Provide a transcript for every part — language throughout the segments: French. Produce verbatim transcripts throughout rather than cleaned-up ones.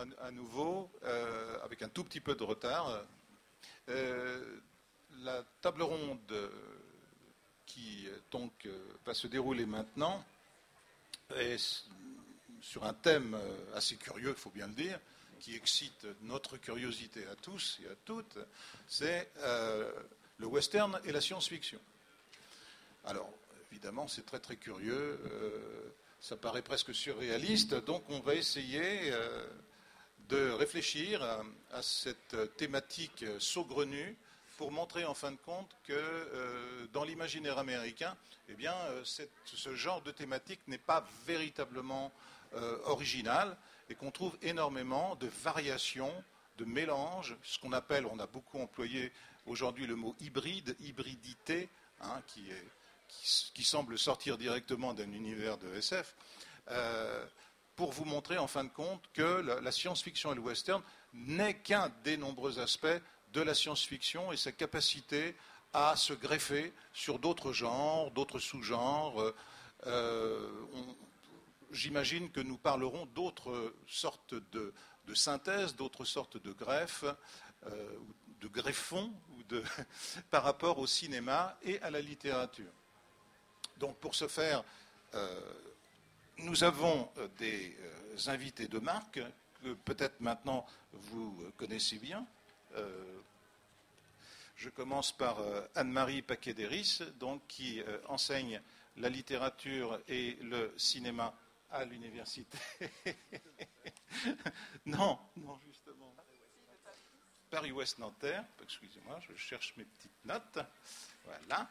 à nouveau, euh, avec un tout petit peu de retard. Euh, la table ronde euh, qui donc euh, va se dérouler maintenant est sur un thème assez curieux, il faut bien le dire, qui excite notre curiosité à tous et à toutes, c'est euh, le western et la science-fiction. Alors, évidemment, c'est très très curieux, euh, ça paraît presque surréaliste, donc on va essayer euh, de réfléchir à, à cette thématique saugrenue pour montrer en fin de compte que euh, dans l'imaginaire américain, eh bien, euh, cette, ce genre de thématique n'est pas véritablement euh, original et qu'on trouve énormément de variations, de mélanges, ce qu'on appelle, on a beaucoup employé aujourd'hui le mot hybride, hybridité, hein, qui, est, qui, qui semble sortir directement d'un univers de S F, euh, pour vous montrer en fin de compte que la, la science-fiction et le western n'est qu'un des nombreux aspects de la science-fiction et sa capacité à se greffer sur d'autres genres, d'autres sous-genres. Euh, J'imagine que nous parlerons d'autres sortes de, de synthèses, d'autres sortes de greffes, euh, de greffons ou de, par rapport au cinéma et à la littérature. Donc pour ce faire, euh, nous avons des euh, invités de marque que peut-être maintenant vous connaissez bien. Euh, je commence par euh, Anne-Marie Paquet-Déris, donc, qui euh, enseigne la littérature et le cinéma à l'université. non, non, justement. Paris-Ouest Nanterre, excusez-moi, je cherche mes petites notes. Voilà.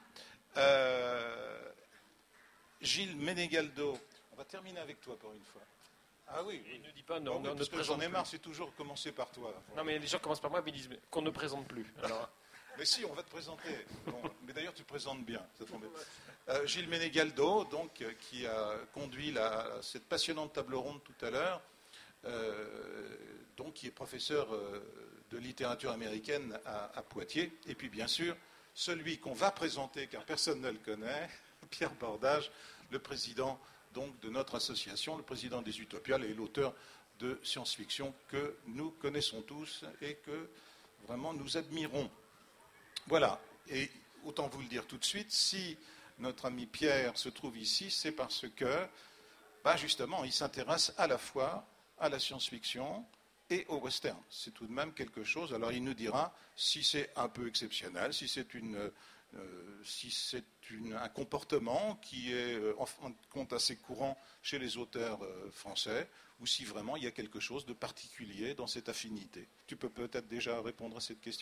Euh, Gilles Menegaldo, on va terminer avec toi pour une fois. Ah oui, il ne dit pas non, oh, oui, non, parce ne que j'en ai marre, plus. c'est toujours commencer par toi. Non, mais les gens commencent par moi, mais ils disent qu'on ne présente plus. Alors... mais si, on va te présenter. Bon, mais d'ailleurs, tu présentes bien. Ça tombe bien. Euh, Gilles Menegaldo, donc, euh, qui a conduit la, cette passionnante table ronde tout à l'heure, euh, donc, qui est professeur euh, de littérature américaine à, à Poitiers. Et puis, bien sûr, celui qu'on va présenter, car personne ne le connaît, Pierre Bordage, le président donc, de notre association, le président des Utopiales et l'auteur de science-fiction que nous connaissons tous et que vraiment nous admirons. Voilà, et autant vous le dire tout de suite, si notre ami Pierre se trouve ici, c'est parce que, bah justement, il s'intéresse à la fois à la science-fiction et au western. C'est tout de même quelque chose, alors il nous dira si c'est un peu exceptionnel, si c'est une... Euh, si c'est une, un comportement qui est euh, en fin de compte assez courant chez les auteurs euh, français, ou si vraiment il y a quelque chose de particulier dans cette affinité. Tu peux peut-être déjà répondre à cette question ?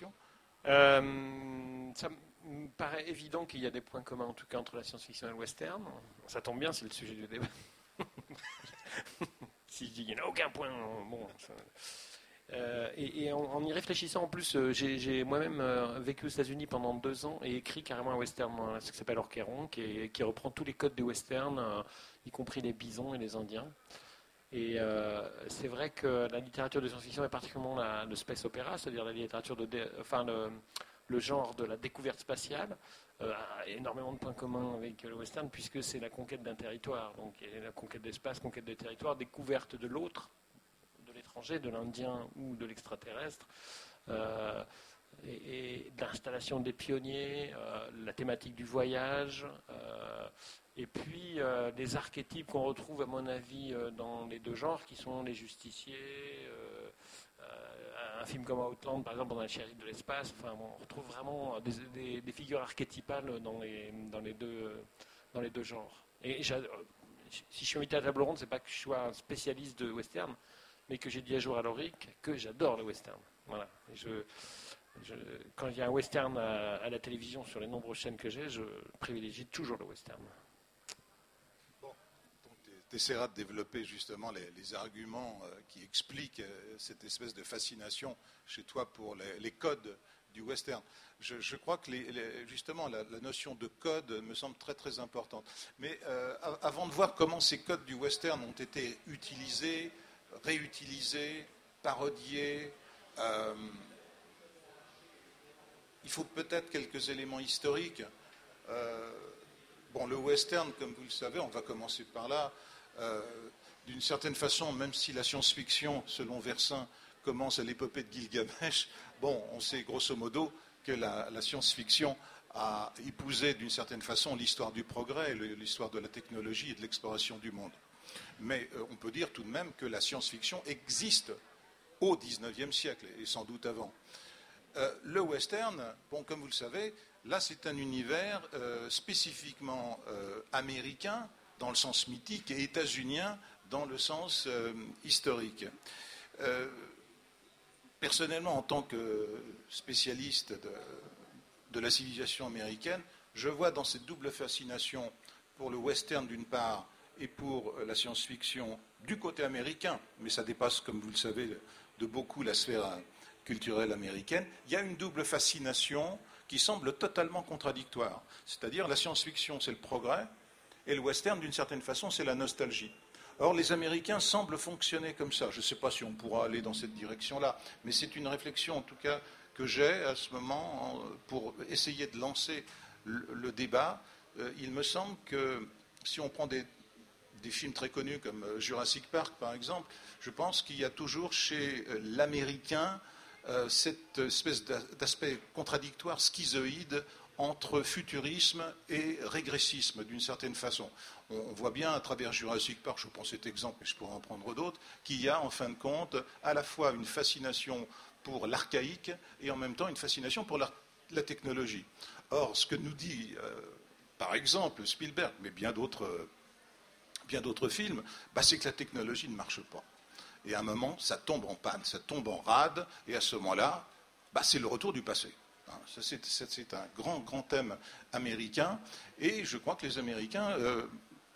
euh, Ça me paraît évident qu'il y a des points communs, en tout cas, entre la science-fiction et le western. Ça tombe bien, c'est le sujet du débat. Si je dis qu'il n'y en a aucun point, bon... Ça... Euh, et, et en, en y réfléchissant, en plus, euh, j'ai, j'ai moi-même euh, vécu aux États-Unis pendant deux ans et écrit carrément un western, euh, ce qui s'appelle Orcheron, qui, est, qui reprend tous les codes du western, euh, y compris les bisons et les indiens. Et euh, c'est vrai que la littérature de science-fiction, et particulièrement la, le space opéra, c'est-à-dire la littérature de, dé, enfin le, le genre de la découverte spatiale, euh, a énormément de points communs avec le western, puisque c'est la conquête d'un territoire, donc la conquête d'espace, conquête de territoire, découverte de l'autre, de l'Indien ou de l'extraterrestre, euh, et, et l'installation des pionniers, euh, la thématique du voyage, euh, et puis euh, les archétypes qu'on retrouve, à mon avis, euh, dans les deux genres, qui sont les justiciers, euh, euh, un film comme Outland, par exemple, dans la chérie de l'espace, enfin, bon, on retrouve vraiment des, des, des figures archétypales dans les, dans les, deux, dans les deux genres. Et si je suis invité à la table ronde, c'est pas que je sois un spécialiste de western, mais que j'ai dit à jour à Loric que j'adore le western. Voilà. Et je, je, quand il y a un western à, à la télévision sur les nombreuses chaînes que j'ai, je privilégie toujours le western. Bon, donc tu essaieras de développer justement les, les arguments euh, qui expliquent euh, cette espèce de fascination chez toi pour les, les codes du western. Je, je crois que les, les, justement la, la notion de code me semble très très importante. Mais euh, avant de voir comment ces codes du western ont été utilisés, réutilisés, parodiés. Euh, il faut peut-être quelques éléments historiques. Euh, bon, le western, comme vous le savez, on va commencer par là, euh, d'une certaine façon, même si la science-fiction, selon Versin, commence à l'épopée de Gilgamesh, bon, on sait grosso modo que la, la science-fiction a épousé d'une certaine façon l'histoire du progrès, l'histoire de la technologie et de l'exploration du monde. Mais euh, on peut dire tout de même que la science-fiction existe au dix-neuvième siècle, et sans doute avant. Euh, le western, bon, comme vous le savez, là c'est un univers euh, spécifiquement euh, américain, dans le sens mythique, et états-unien, dans le sens euh, historique. Euh, personnellement, en tant que spécialiste de, de la civilisation américaine, je vois dans cette double fascination pour le western d'une part et pour la science-fiction du côté américain, mais ça dépasse, comme vous le savez, de beaucoup la sphère culturelle américaine, il y a une double fascination qui semble totalement contradictoire. C'est-à-dire la science-fiction, c'est le progrès, et le western, d'une certaine façon, c'est la nostalgie. Or, les Américains semblent fonctionner comme ça. Je ne sais pas si on pourra aller dans cette direction-là, mais c'est une réflexion, en tout cas, que j'ai à ce moment pour essayer de lancer le, le débat. Euh, il me semble que si on prend des, des films très connus comme Jurassic Park, par exemple, je pense qu'il y a toujours chez l'Américain euh, cette espèce d'aspect contradictoire, schizoïde, entre futurisme et régressisme, d'une certaine façon. On voit bien à travers Jurassic Park, je prends cet exemple, mais je pourrais en prendre d'autres, qu'il y a en fin de compte à la fois une fascination pour l'archaïque et en même temps une fascination pour la, la technologie. Or, ce que nous dit, euh, par exemple, Spielberg, mais bien d'autres, bien d'autres films, bah, c'est que la technologie ne marche pas. Et à un moment, ça tombe en panne, ça tombe en rade, et à ce moment-là, bah, c'est le retour du passé. Ça, c'est, c'est un grand, grand thème américain, et je crois que les Américains euh,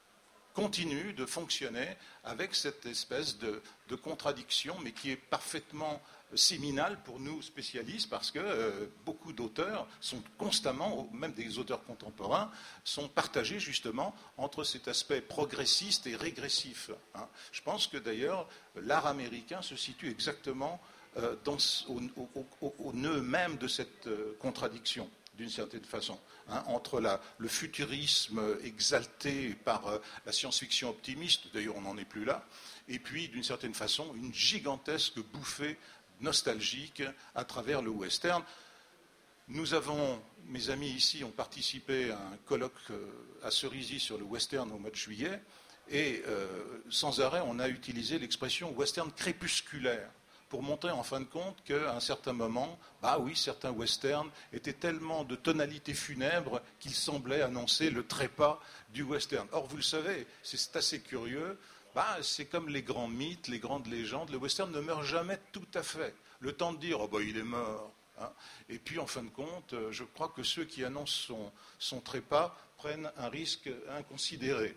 continuent de fonctionner avec cette espèce de, de contradiction, mais qui est parfaitement séminale pour nous spécialistes, parce que euh, beaucoup d'auteurs sont constamment, même des auteurs contemporains, sont partagés justement entre cet aspect progressiste et régressif. Hein. Je pense que d'ailleurs, l'art américain se situe exactement euh, dans, au, au, au, au nœud même de cette euh, contradiction, d'une certaine façon, hein, entre la, le futurisme exalté par euh, la science-fiction optimiste, d'ailleurs on n'en est plus là, et puis d'une certaine façon une gigantesque bouffée nostalgique à travers le western. Nous avons, mes amis ici ont participé à un colloque euh, à Cerisy sur le western au mois de juillet, et euh, sans arrêt on a utilisé l'expression western crépusculaire, pour montrer en fin de compte qu'à un certain moment, bah oui, certains westerns étaient tellement de tonalité funèbre qu'ils semblaient annoncer le trépas du western. Or, vous le savez, c'est assez curieux, bah, c'est comme les grands mythes, les grandes légendes, le western ne meurt jamais tout à fait. Le temps de dire, oh bah il est mort. Hein. Et puis, en fin de compte, je crois que ceux qui annoncent son, son trépas prennent un risque inconsidéré.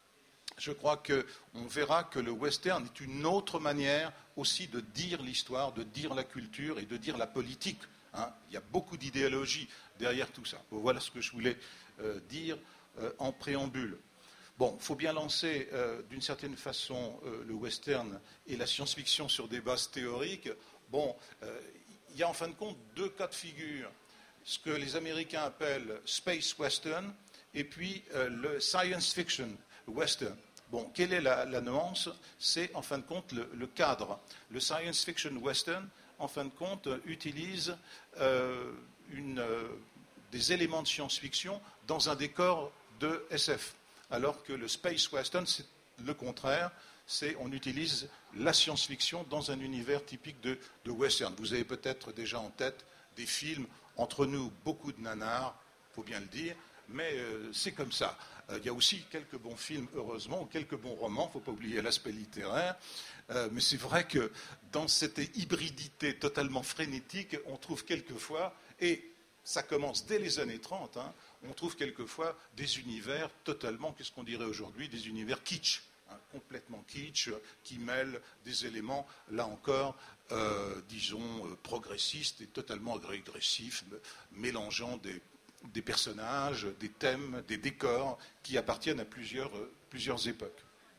Je crois qu'on verra que le western est une autre manière aussi de dire l'histoire, de dire la culture et de dire la politique. Hein. Il y a beaucoup d'idéologie derrière tout ça. Voilà ce que je voulais euh, dire euh, en préambule. Bon, il faut bien lancer euh, d'une certaine façon euh, le western et la science-fiction sur des bases théoriques. Bon, euh, il y a en fin de compte deux cas de figure. Ce que les Américains appellent space western et puis euh, le science fiction western. Bon, quelle est la, la nuance? C'est en fin de compte le, le cadre. Le science fiction western, en fin de compte, utilise euh, une, euh, des éléments de science-fiction dans un décor de S F. Alors que le space western, c'est le contraire. C'est on utilise la science-fiction dans un univers typique de, de western. Vous avez peut-être déjà en tête des films, entre nous, beaucoup de nanars, il faut bien le dire, mais euh, c'est comme ça. Euh, il y a aussi quelques bons films, heureusement, ou quelques bons romans, il ne faut pas oublier l'aspect littéraire, euh, mais c'est vrai que dans cette hybridité totalement frénétique, on trouve quelquefois, et ça commence dès les années trente, hein, on trouve quelquefois des univers totalement, qu'est-ce qu'on dirait aujourd'hui, des univers kitsch, hein, complètement kitsch, qui mêlent des éléments, là encore, euh, disons, euh, progressistes et totalement régressifs, mélangeant des des personnages, des thèmes, des décors qui appartiennent à plusieurs, euh, plusieurs époques.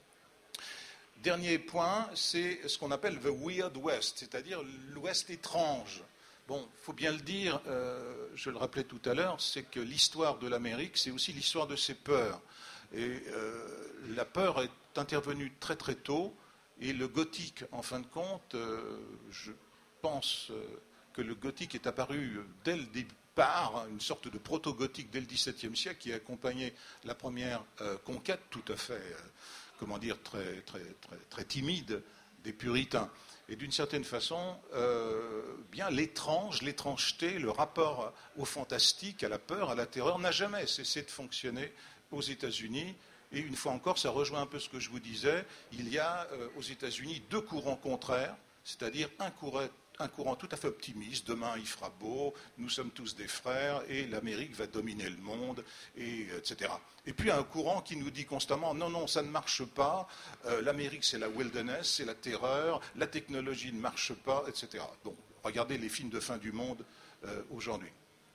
Dernier point, c'est ce qu'on appelle the Weird West, c'est-à-dire l'Ouest étrange. Bon, il faut bien le dire, euh, je le rappelais tout à l'heure, c'est que l'histoire de l'Amérique, c'est aussi l'histoire de ses peurs. Et euh, la peur est intervenus très très tôt, et le gothique, en fin de compte, euh, je pense euh, que le gothique est apparu dès le départ, une sorte de proto-gothique dès le dix-septième siècle, qui a accompagné la première euh, conquête, tout à fait, euh, comment dire, très, très, très, très timide des puritains. Et d'une certaine façon, euh, bien l'étrange, l'étrangeté, le rapport au fantastique, à la peur, à la terreur, n'a jamais cessé de fonctionner aux États-Unis. Et une fois encore, ça rejoint un peu ce que je vous disais, il y a euh, aux États-Unis deux courants contraires, c'est-à-dire un courant, un courant tout à fait optimiste, demain il fera beau, nous sommes tous des frères, et l'Amérique va dominer le monde, et, et cetera. Et puis un courant qui nous dit constamment, non, non, ça ne marche pas, euh, l'Amérique c'est la wilderness, c'est la terreur, la technologie ne marche pas, et cetera. Donc, regardez les films de fin du monde euh, aujourd'hui.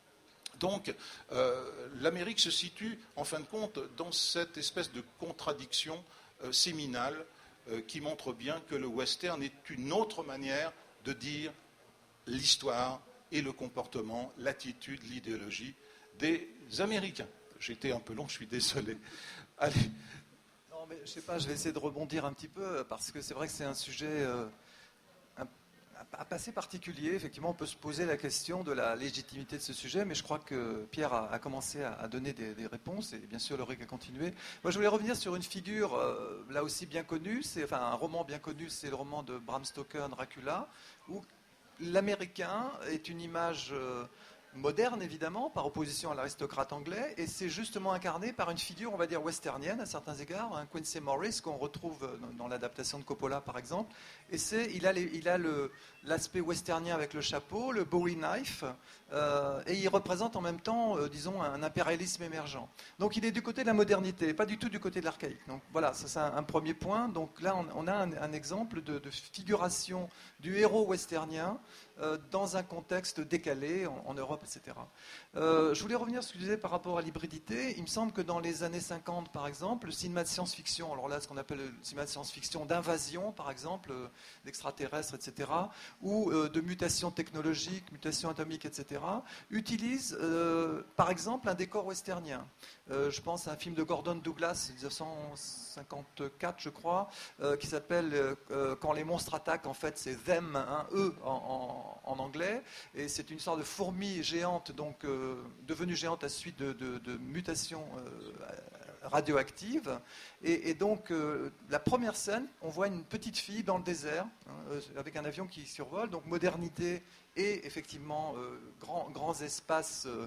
Donc, euh, l'Amérique se situe, en fin de compte, dans cette espèce de contradiction euh, séminale euh, qui montre bien que le western est une autre manière de dire l'histoire et le comportement, l'attitude, l'idéologie des Américains. J'étais un peu long, je suis désolé. Allez. Non, mais je sais pas, je vais essayer de rebondir un petit peu, parce que c'est vrai que c'est un sujet euh, un, assez particulier. Effectivement, on peut se poser la question de la légitimité de ce sujet, mais je crois que Pierre a, a commencé à, à donner des, des réponses, et bien sûr, Ulrich a continué. Moi, je voulais revenir sur une figure, euh, là aussi bien connue, c'est, enfin un roman bien connu, c'est le roman de Bram Stoker, Dracula, où l'Américain est une image euh, moderne, évidemment, par opposition à l'aristocrate anglais, et c'est justement incarné par une figure, on va dire, westernienne, à certains égards, un Quincy Morris, qu'on retrouve dans, dans l'adaptation de Coppola, par exemple, et c'est, il a, les, il a le, l'aspect westernien avec le chapeau, le Bowie knife, euh, et il représente en même temps, euh, disons, un impérialisme émergent. Donc il est du côté de la modernité, pas du tout du côté de l'archaïque. Donc voilà, ça c'est un, un premier point. Donc là, on, on a un, un exemple de, de figuration du héros westernien euh, dans un contexte décalé en, en Europe, et cetera. Euh, je voulais revenir sur ce que je disais par rapport à l'hybridité. Il me semble que dans les années cinquante, par exemple, le cinéma de science-fiction, alors là, ce qu'on appelle le cinéma de science-fiction d'invasion, par exemple, euh, d'extraterrestres, et cetera, ou euh, de mutations technologiques, mutations atomiques, et cetera, utilise, euh, par exemple, un décor westernien. Euh, je pense à un film de Gordon Douglas, dix-neuf cent cinquante-quatre, je crois, euh, qui s'appelle euh, Quand les monstres attaquent. En fait, c'est them, hein, eux, en, en, en anglais, et c'est une sorte de fourmi géante, donc euh, devenue géante à suite de, de, de mutations euh, radioactives. Et, et donc, euh, la première scène, on voit une petite fille dans le désert, hein, euh, avec un avion qui survole, donc modernité et effectivement euh, grand, grands espaces euh,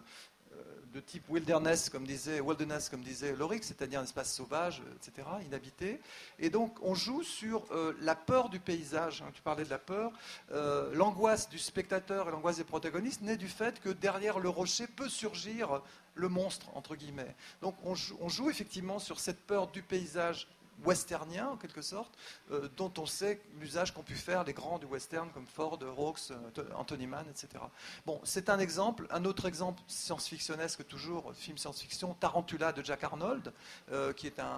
de type wilderness, comme disait, wilderness, comme disait Ulrich, c'est-à-dire un espace sauvage, et cetera, inhabité. Et donc, on joue sur euh, la peur du paysage. Hein, tu parlais de la peur. Euh, l'angoisse du spectateur et l'angoisse des protagonistes naît du fait que derrière le rocher peut surgir le monstre, entre guillemets. Donc, on joue, on joue effectivement sur cette peur du paysage westernien, en quelque sorte, euh, dont on sait l'usage qu'ont pu faire les grands du western, comme Ford, Hawks, euh, Anthony Mann, et cetera. Bon, c'est un exemple. Un autre exemple science-fictionnesque, toujours, film science-fiction, Tarantula de Jack Arnold, euh, qui est un,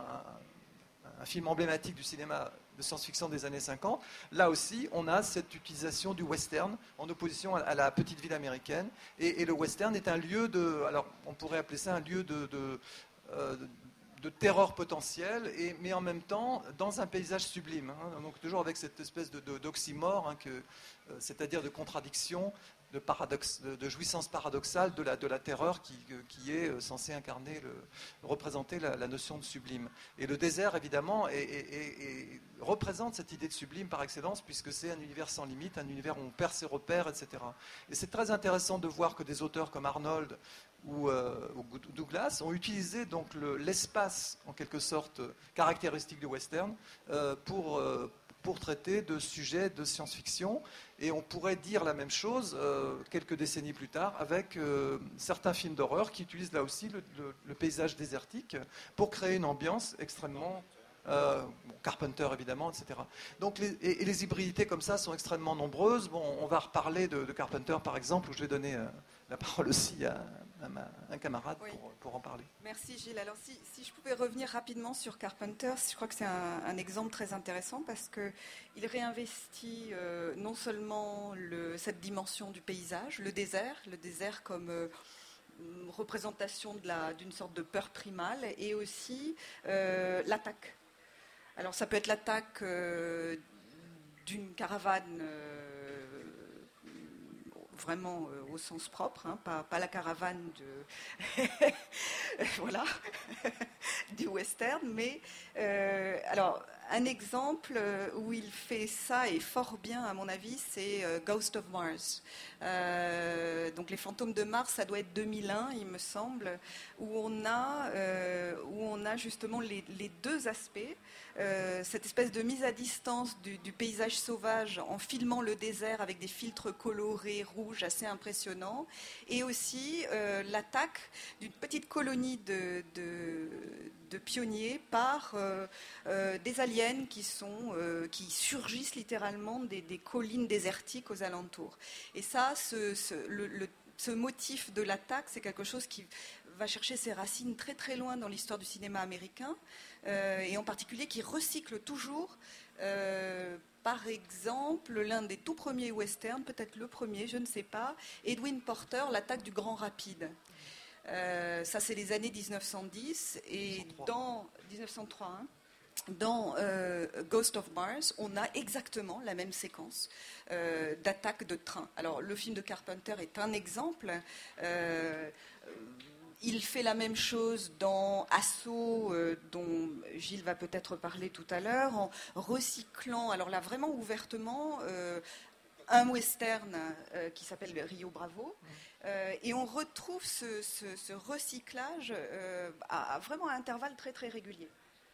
un, un film emblématique du cinéma de science-fiction des années cinquante. Là aussi, on a cette utilisation du western en opposition à, à la petite ville américaine. Et, et le western est un lieu de... Alors, on pourrait appeler ça un lieu de... de, euh, de de terreur potentielle, et, mais en même temps dans un paysage sublime. Hein, donc toujours avec cette espèce de, de, d'oxymore, hein, que, euh, c'est-à-dire de contradiction, de, paradoxe, de, de jouissance paradoxale de la, de la terreur qui, qui est censée incarner, le, représenter la, la notion de sublime. Et le désert, évidemment, est, est, est, est, représente cette idée de sublime par excellence, puisque c'est un univers sans limite, un univers où on perd ses repères, et cetera. Et c'est très intéressant de voir que des auteurs comme Arnold ou, euh, ou Douglas ont utilisé donc le, l'espace, en quelque sorte, caractéristique du western, euh, pour... Euh, pour traiter de sujets de science-fiction. Et on pourrait dire la même chose euh, quelques décennies plus tard avec euh, certains films d'horreur qui utilisent là aussi le, le, le paysage désertique pour créer une ambiance extrêmement... Euh, bon, Carpenter évidemment, et cetera. Donc les, et, et les hybridités comme ça sont extrêmement nombreuses. Bon, on va reparler de, de Carpenter par exemple, où je vais donner euh, la parole aussi à, à ma, un camarade oui. pour, pour en parler. Merci Gilles. Alors si, si je pouvais revenir rapidement sur Carpenter, je crois que c'est un, un exemple très intéressant parce qu'il réinvestit euh, non seulement le, cette dimension du paysage, le désert, le désert comme... Euh, représentation de la, d'une sorte de peur primale, et aussi euh, l'attaque. Alors ça peut être l'attaque euh, d'une caravane euh, vraiment euh, au sens propre, hein, pas, pas la caravane de voilà du western, mais euh, alors un exemple où il fait ça et fort bien à mon avis, c'est euh, Ghost of Mars. Euh, donc les fantômes de Mars, ça doit être deux mille un, il me semble, où on a euh, où on a justement les, les deux aspects. Euh, cette espèce de mise à distance du, du paysage sauvage en filmant le désert avec des filtres colorés rouges assez impressionnants, et aussi euh, l'attaque d'une petite colonie de, de, de pionniers par euh, euh, des aliens qui, sont, euh, qui surgissent littéralement des, des collines désertiques aux alentours. Et ça, ce, ce, le, le, ce motif de l'attaque, c'est quelque chose qui va chercher ses racines très très loin dans l'histoire du cinéma américain, euh, et en particulier qui recycle toujours, euh, par exemple, l'un des tout premiers westerns, peut-être le premier, je ne sais pas, Edwin Porter, l'attaque du Grand Rapide. Euh, ça, c'est les années dix-neuf cent dix, et dans dix-neuf cent trois, hein, dans euh, Ghost of Mars, on a exactement la même séquence euh, d'attaque de train. Alors, le film de Carpenter est un exemple. Euh, Il fait la même chose dans Assaut, euh, dont Gilles va peut-être parler tout à l'heure, en recyclant, alors là vraiment ouvertement, euh, un western euh, qui s'appelle Rio Bravo. Euh, et on retrouve ce, ce, ce recyclage euh, à, à vraiment à intervalles très très réguliers.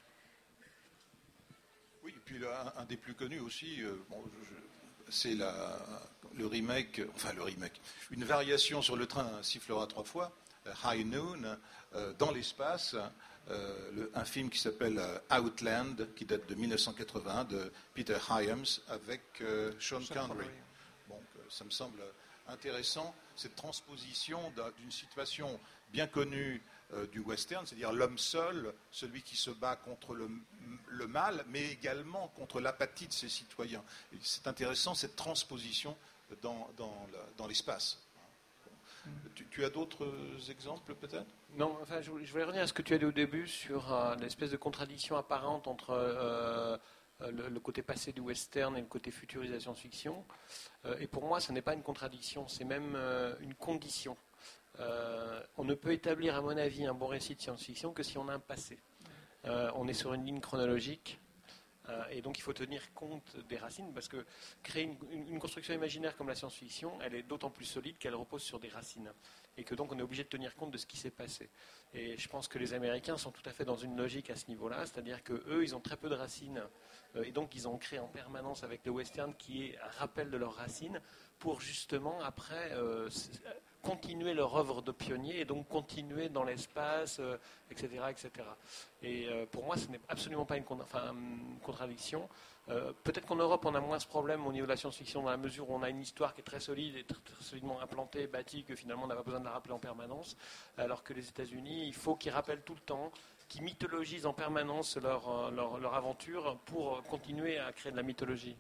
Oui, et puis là, un, un des plus connus aussi, euh, bon, je, c'est la, le remake, enfin le remake, une variation sur Le train sifflera trois fois, High Noon, euh, dans l'espace, euh, le, un film qui s'appelle Outland, qui date de mille neuf cent quatre-vingt-un, de Peter Hyams, avec euh, Sean Connery. Bon, euh, ça me semble intéressant, cette transposition d'une situation bien connue euh, du western, c'est-à-dire l'homme seul, celui qui se bat contre le, le mal, mais également contre l'apathie de ses citoyens. Et c'est intéressant, cette transposition dans, dans, la, dans l'espace. Tu, tu as d'autres exemples peut-être ? Non, enfin, je, je voulais revenir à ce que tu as dit au début sur euh, l'espèce de contradiction apparente entre euh, le, le côté passé du western et le côté futurisation science-fiction. Euh, et pour moi, ce n'est pas une contradiction, c'est même euh, une condition. Euh, on ne peut établir, à mon avis, un bon récit de science-fiction que si on a un passé. Euh, on est sur une ligne chronologique. Et donc il faut tenir compte des racines, parce que créer une, une, une construction imaginaire comme la science-fiction, elle est d'autant plus solide qu'elle repose sur des racines. Et que donc on est obligé de tenir compte de ce qui s'est passé. Et je pense que les Américains sont tout à fait dans une logique à ce niveau-là, c'est-à-dire qu'eux, ils ont très peu de racines, et donc ils ont créé en permanence avec le western qui est un rappel de leurs racines, pour justement après euh, continuer leur œuvre de pionnier et donc continuer dans l'espace, euh, et cetera, et cetera. Et euh, pour moi, ce n'est absolument pas une, con- enfin, une contradiction. Euh, peut-être qu'en Europe, on a moins ce problème au niveau de la science-fiction, dans la mesure où on a une histoire qui est très solide et très, très solidement implantée, bâtie, que finalement on n'a pas besoin de la rappeler en permanence, alors que les États-Unis, il faut qu'ils rappellent tout le temps, qu'ils mythologisent en permanence leur, leur, leur aventure pour continuer à créer de la mythologie.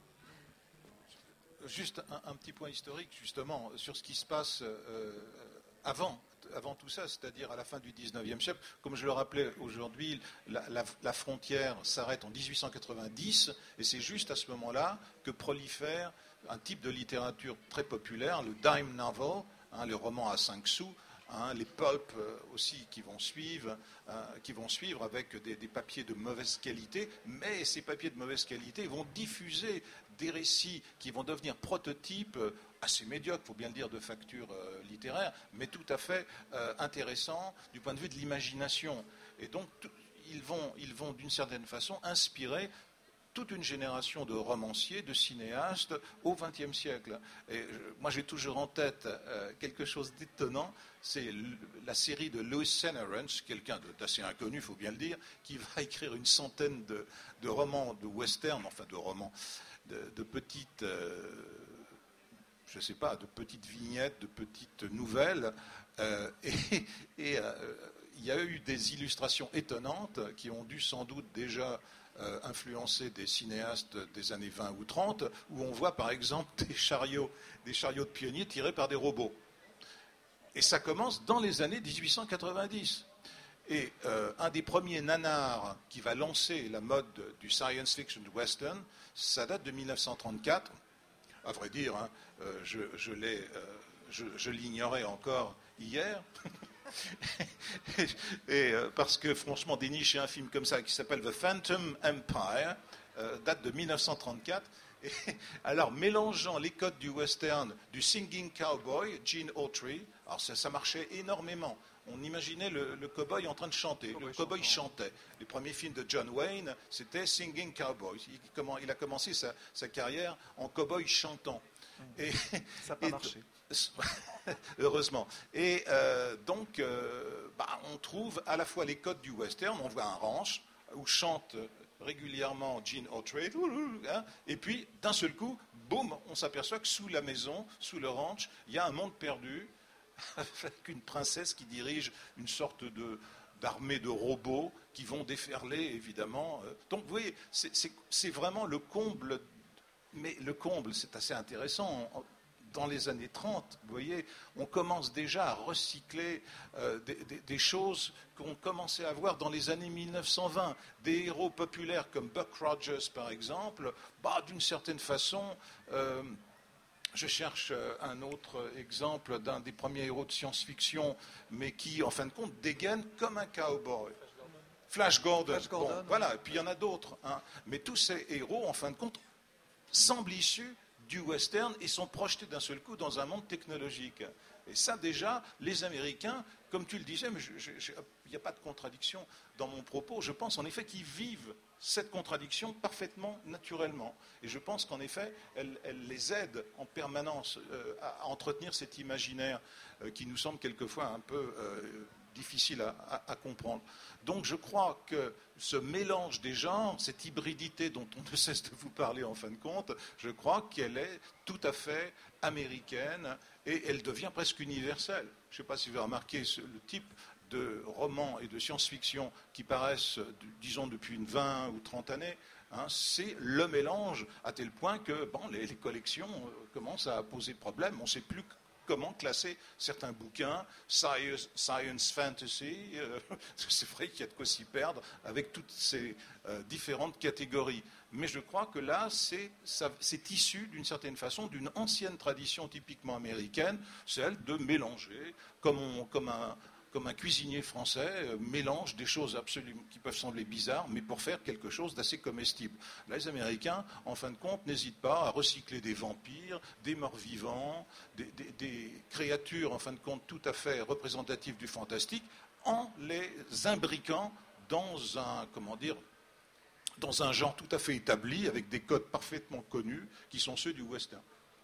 Juste un, un petit point historique, justement, sur ce qui se passe euh, avant, avant tout ça, c'est-à-dire à la fin du dix-neuvième siècle. Comme je le rappelais aujourd'hui, la, la, la frontière s'arrête en dix-huit cent quatre-vingt-dix, et c'est juste à ce moment-là que prolifère un type de littérature très populaire, le dime novel, hein, les romans à cinq sous, hein, les pulp euh, aussi qui vont suivre, euh, qui vont suivre avec des, des papiers de mauvaise qualité, mais ces papiers de mauvaise qualité vont diffuser des récits qui vont devenir prototypes euh, assez médiocres, il faut bien le dire, de facture euh, littéraire, mais tout à fait euh, intéressants du point de vue de l'imagination. Et donc, tout, ils vont, ils vont d'une certaine façon inspirer toute une génération de romanciers, de cinéastes au vingtième siècle. Et je, moi, j'ai toujours en tête euh, quelque chose d'étonnant, c'est la série de Lewis Senerance, quelqu'un d'assez inconnu, il faut bien le dire, qui va écrire une centaine de, de romans de western, enfin de romans, de, de petites, euh, je ne sais pas, de petites vignettes, de petites nouvelles. Euh, et et euh, il y a eu des illustrations étonnantes qui ont dû sans doute déjà euh, influencer des cinéastes des années vingt ou trente, où on voit par exemple des chariots, des chariots de pionniers tirés par des robots. Et ça commence dans les années dix-huit cent quatre-vingt-dix. Et euh, un des premiers nanars qui va lancer la mode du science fiction du western, ça date de mille neuf cent trente-quatre. À vrai dire, hein, euh, je, je, l'ai, euh, je, je l'ignorais encore hier. Et, euh, parce que franchement, dénicher un film comme ça qui s'appelle The Phantom Empire euh, date de mille neuf cent trente-quatre. Et, alors, mélangeant les codes du western, du singing cowboy, Gene Autry, alors ça, ça marchait énormément. On imaginait le, le cowboy en train de chanter. Le cowboy chantait. Les premiers films de John Wayne, c'était Singing Cowboy. Il, comment, il a commencé sa, sa carrière en cowboy chantant. Et, ça n'a pas et, marché. Heureusement. Et euh, donc, euh, bah, on trouve à la fois les codes du western. On voit un ranch où chante régulièrement Gene Autry. Hein, et puis, d'un seul coup, boum, on s'aperçoit que sous la maison, sous le ranch, il y a un monde perdu, avec une princesse qui dirige une sorte de, d'armée de robots qui vont déferler, évidemment. Donc, vous voyez, c'est, c'est, c'est vraiment le comble, mais le comble, c'est assez intéressant. Dans les années trente, vous voyez, on commence déjà à recycler euh, des, des, des choses qu'on commençait à voir dans les années mille neuf cent vingt. Des héros populaires comme Buck Rogers, par exemple, bah, d'une certaine façon... Euh, Je cherche un autre exemple d'un des premiers héros de science-fiction, mais qui, en fin de compte, dégaine comme un cowboy. Flash Gordon. Flash Gordon. Bon, voilà, et puis il y en a d'autres. Hein. Mais tous ces héros, en fin de compte, semblent issus du western et sont projetés d'un seul coup dans un monde technologique. Et ça, déjà, les Américains, comme tu le disais, mais il n'y a pas de contradiction dans mon propos, je pense en effet qu'ils vivent cette contradiction parfaitement naturellement. Et je pense qu'en effet, elle, elle les aide en permanence euh, à, à entretenir cet imaginaire euh, qui nous semble quelquefois un peu euh, difficile à, à, à comprendre. Donc je crois que ce mélange des genres, cette hybridité dont on ne cesse de vous parler en fin de compte, je crois qu'elle est tout à fait américaine et elle devient presque universelle. Je ne sais pas si vous avez remarqué ce, le type de romans et de science-fiction qui paraissent, disons, depuis une vingt ou trente années, hein, c'est le mélange à tel point que bon, les, les collections euh, commencent à poser problème. On ne sait plus comment classer certains bouquins, science, science fantasy, euh, c'est vrai qu'il y a de quoi s'y perdre avec toutes ces euh, différentes catégories. Mais je crois que là, c'est, ça, c'est issu d'une certaine façon d'une ancienne tradition typiquement américaine, celle de mélanger, comme, on, comme un... comme un cuisinier français euh, mélange des choses absolument qui peuvent sembler bizarres, mais pour faire quelque chose d'assez comestible. Là, les Américains, en fin de compte, n'hésitent pas à recycler des vampires, des morts-vivants, des, des, des créatures, en fin de compte, tout à fait représentatives du fantastique, en les imbriquant dans un, comment dire, dans un genre tout à fait établi, avec des codes parfaitement connus, qui sont ceux du western.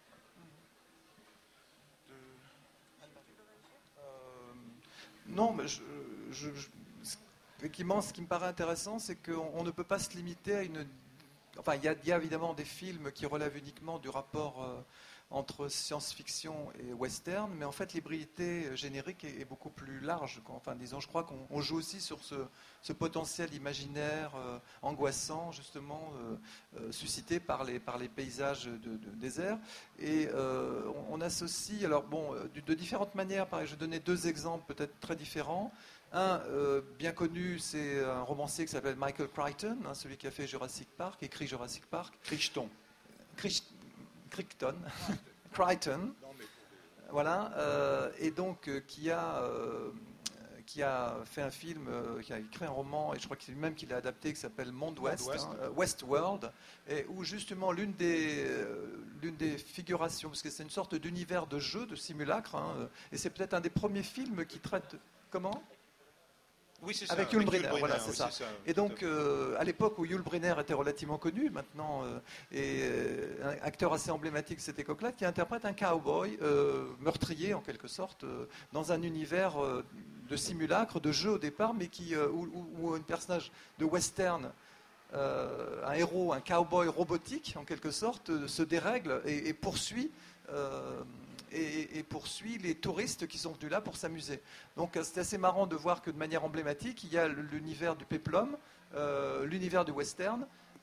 Non, mais je, je, je, effectivement, ce qui me paraît intéressant, c'est qu'on on ne peut pas se limiter à une... Enfin, il y a, il y a évidemment des films qui relèvent uniquement du rapport euh, entre science-fiction et western, mais en fait, l'hybridité générique est, est beaucoup plus large. Enfin, disons, je crois qu'on on joue aussi sur ce, ce potentiel imaginaire euh, angoissant, justement, euh, euh, suscité par les, par les paysages de, de désert. Et euh, on, on associe, alors bon, de, de différentes manières. Pareil, je vais donner deux exemples peut-être très différents. Un, euh, bien connu, c'est un romancier qui s'appelle Michael Crichton, hein, celui qui a fait Jurassic Park, écrit Jurassic Park. Crichton. Crichton. Crichton. Crichton. Voilà. Euh, et donc, euh, qui a... Euh, qui a fait un film, euh, qui a écrit un roman, et je crois que c'est lui-même qui l'a adapté, qui s'appelle Monde Ouest, West. hein, Westworld, et où justement l'une des, euh, l'une des figurations, parce que c'est une sorte d'univers de jeu, de simulacre, hein, et c'est peut-être un des premiers films qui traite... Comment ? Oui, c'est ça. Avec Yul Brynner, Brynner, voilà, c'est oui, ça. c'est ça. Et donc, euh, à l'époque où Yul Brynner était relativement connu, maintenant, euh, et euh, un acteur assez emblématique de cette époque-là, qui interprète un cowboy euh, meurtrier, en quelque sorte, euh, dans un univers euh, de simulacre, de jeu au départ, mais qui, euh, où, où, où un personnage de western, euh, un héros, un cowboy robotique, en quelque sorte, euh, se dérègle et, et poursuit... Euh, Et, et poursuit les touristes qui sont venus là pour s'amuser. Donc c'est assez marrant de voir que de manière emblématique, il y a l'univers du péplum, euh, l'univers du western,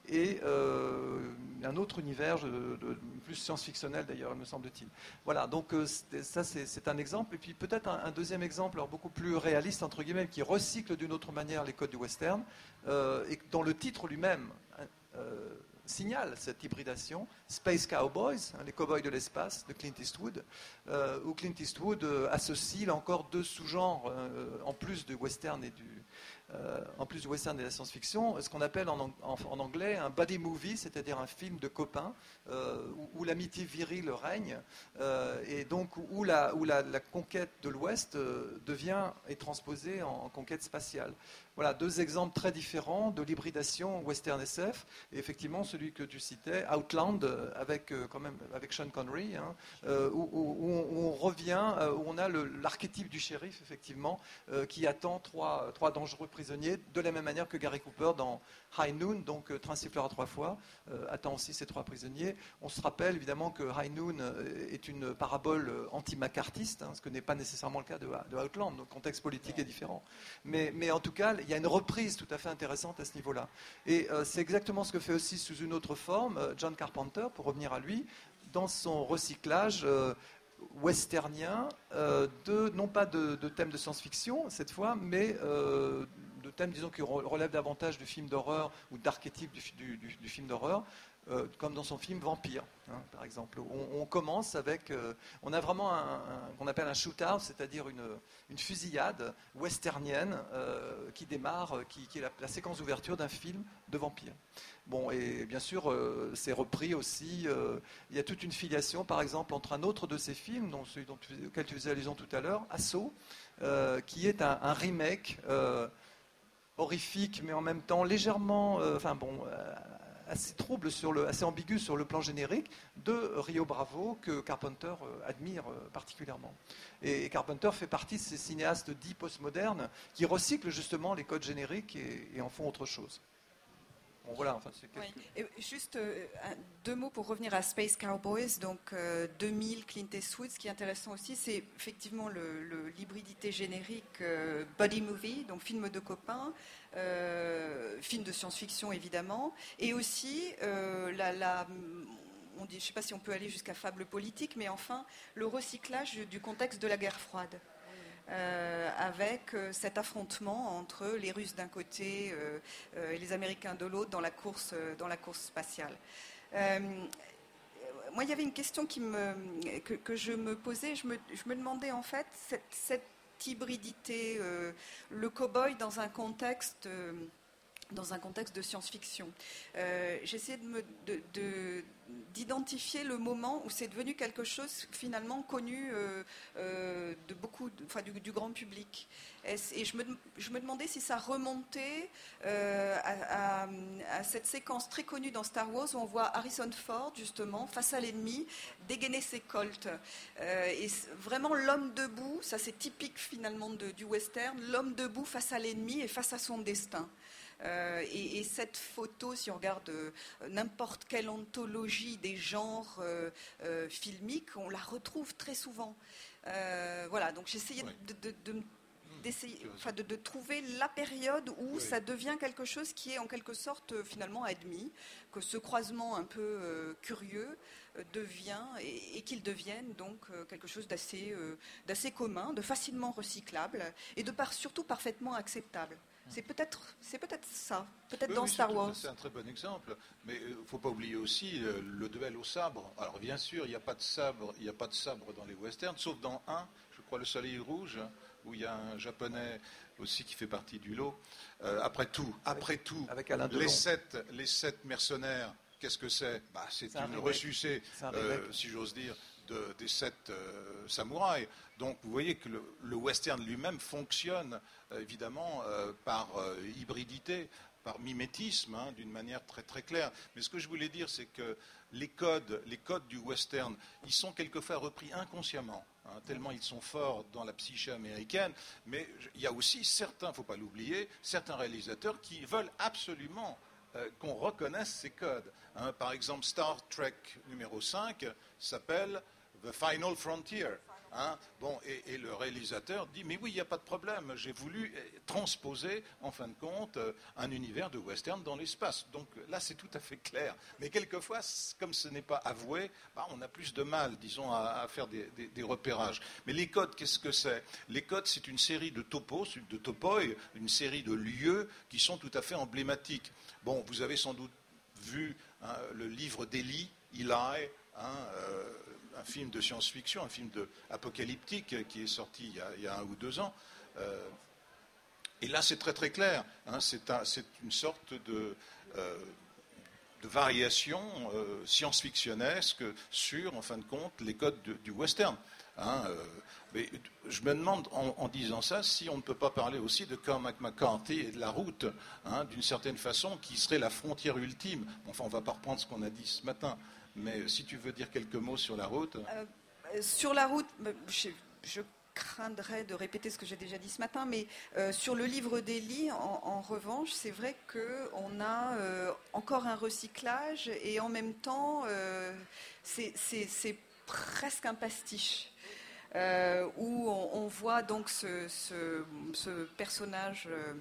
et euh, un autre univers, de, de, plus science-fictionnel d'ailleurs, me semble-t-il. Voilà, donc euh, ça c'est, c'est un exemple. Et puis peut-être un, un deuxième exemple, alors beaucoup plus réaliste, entre guillemets, qui recycle d'une autre manière les codes du western, euh, et dont le titre lui-même euh, signale cette hybridation, Space Cowboys, hein, les cowboys de l'espace de Clint Eastwood, euh, où Clint Eastwood euh, associe là encore deux sous-genres, euh, en plus du western et du... Euh, en plus du western et de la science-fiction, ce qu'on appelle en, en, en anglais un buddy movie, c'est-à-dire un film de copains, euh, où, où l'amitié virile règne, euh, et donc où, la, où la, la conquête de l'Ouest euh, devient et transposée en, en conquête spatiale. Voilà, deux exemples très différents de l'hybridation western S F, et effectivement celui que tu citais, Outland, avec, euh, quand même, avec Sean Connery, hein, euh, où, où, où on revient, euh, où on a le, l'archétype du shérif, effectivement, euh, qui attend trois, trois dangereux prisonniers, de la même manière que Gary Cooper dans High Noon, donc euh, Train sifflera trois fois, euh, attend aussi ces trois prisonniers. On se rappelle évidemment que High Noon est une parabole anti-macartiste, hein, ce que n'est pas nécessairement le cas de, de Outland, donc le contexte politique est différent. Mais, mais en tout cas, il y a une reprise tout à fait intéressante à ce niveau-là. Et euh, c'est exactement ce que fait aussi sous une autre forme John Carpenter, pour revenir à lui, dans son recyclage euh, westernien, euh, de, non pas de, de thèmes de science-fiction cette fois, mais euh, de thèmes, disons, qui relèvent davantage du film d'horreur ou d'archétype du, du, du, du film d'horreur, euh, comme dans son film Vampire, hein, par exemple. On, on commence avec, euh, on a vraiment un, un qu'on appelle un shootout, c'est-à-dire une, une fusillade westernienne euh, qui démarre, qui, qui est la, la séquence d'ouverture d'un film de vampire. Bon, et bien sûr, euh, c'est repris aussi. Euh, il y a toute une filiation, par exemple, entre un autre de ces films, dont celui dont tu, auquel tu faisais allusion tout à l'heure, Assaut, euh, qui est un, un remake euh, horrifique, mais en même temps légèrement, euh, enfin bon, euh, assez trouble, sur le, assez ambigu sur le plan générique, de Rio Bravo, que Carpenter euh, admire euh, particulièrement. Et, et Carpenter fait partie de ces cinéastes dits postmodernes qui recyclent justement les codes génériques et, et en font autre chose. Bon, voilà, enfin, c'est quelques... oui. Et juste euh, un, deux mots pour revenir à Space Cowboys, donc euh, deux mille, Clint Eastwood. Ce qui est intéressant aussi, c'est effectivement le, le, l'hybridité générique euh, buddy movie, donc film de copains, euh, film de science-fiction évidemment, et aussi euh, la... la on dit, je ne sais pas si on peut aller jusqu'à fable politique, mais enfin le recyclage du contexte de la guerre froide. Euh, avec euh, cet affrontement entre les Russes d'un côté euh, euh, et les Américains de l'autre dans la course, euh, dans la course spatiale. Euh, moi, il y avait une question qui me, que, que je me posais. Je me, je me demandais en fait cette, cette hybridité, euh, le cow-boy dans un contexte... Euh, dans un contexte de science-fiction. Euh, j'essayais de me, de, de, d'identifier le moment où c'est devenu quelque chose finalement connu euh, euh, de beaucoup, de, enfin, du, du grand public. Et, et je, me, je me demandais si ça remontait euh, à, à, à cette séquence très connue dans Star Wars où on voit Harrison Ford justement face à l'ennemi dégainer ses colts. Euh, et vraiment l'homme debout, ça c'est typique finalement de, du western, l'homme debout face à l'ennemi et face à son destin. Euh, et, et cette photo, si on regarde euh, n'importe quelle anthologie des genres euh, euh, filmiques, on la retrouve très souvent. Euh, voilà, donc j'essayais oui. de, de, de, d'essayer, enfin de, de trouver la période où oui. ça devient quelque chose qui est en quelque sorte euh, finalement admis, que ce croisement un peu euh, curieux euh, devient et, et qu'il devienne donc euh, quelque chose d'assez, euh, d'assez commun, de facilement recyclable et de par, surtout parfaitement acceptable. C'est peut-être, c'est peut-être ça, peut-être oui, dans oui, Star c'est, Wars. C'est un très bon exemple, mais il ne faut pas oublier aussi euh, le duel au sabre. Alors bien sûr, il n'y a pas de sabre, il n'y a pas de sabre dans les westerns, sauf dans un, je crois, Le Soleil Rouge, où il y a un japonais aussi qui fait partie du lot. Euh, après tout, après avec, tout, avec Alain les sept, les sept mercenaires, qu'est-ce que c'est ? Bah, c'est, c'est une ressucée, euh, si j'ose dire, de, des sept euh, samouraïs. Donc vous voyez que le, le western lui-même fonctionne euh, évidemment euh, par euh, hybridité, par mimétisme, hein, d'une manière très très claire. Mais ce que je voulais dire, c'est que les codes, les codes du western, ils sont quelquefois repris inconsciemment, hein, tellement ils sont forts dans la psyché américaine. Mais il y a aussi certains, il ne faut pas l'oublier, certains réalisateurs qui veulent absolument euh, qu'on reconnaisse ces codes. Hein. Par exemple, Star Trek numéro cinq s'appelle The Final Frontier. Hein, bon, et, et le réalisateur dit, mais oui, il n'y a pas de problème, j'ai voulu transposer, en fin de compte, un univers de western dans l'espace. Donc là, c'est tout à fait clair. Mais quelquefois, comme ce n'est pas avoué, bah, on a plus de mal, disons, à, à faire des, des, des repérages. Mais les codes, qu'est-ce que c'est? Les codes, c'est une série de topos, de topoi, une série de lieux qui sont tout à fait emblématiques. Bon, vous avez sans doute vu hein, le livre d'Eli, Eli, hein, euh, un film de science-fiction, un film de, apocalyptique qui est sorti il y a, il y a un ou deux ans. Euh, et là, c'est très très clair. Hein, c'est, un, c'est une sorte de, euh, de variation euh, science-fictionnesque sur, en fin de compte, les codes de, du western. Hein, euh, mais je me demande, en, en disant ça, si on ne peut pas parler aussi de Cormac McCarthy et de la route, hein, d'une certaine façon, qui serait la frontière ultime. Enfin, on ne va pas reprendre ce qu'on a dit ce matin. Mais si tu veux dire quelques mots sur la route. Euh, sur la route, je, je craindrais de répéter ce que j'ai déjà dit ce matin, mais euh, sur le livre d'Eli, en, en revanche, c'est vrai qu'on a euh, encore un recyclage et en même temps, euh, c'est, c'est, c'est presque un pastiche. Euh, où on, on voit donc ce, ce, ce personnage euh,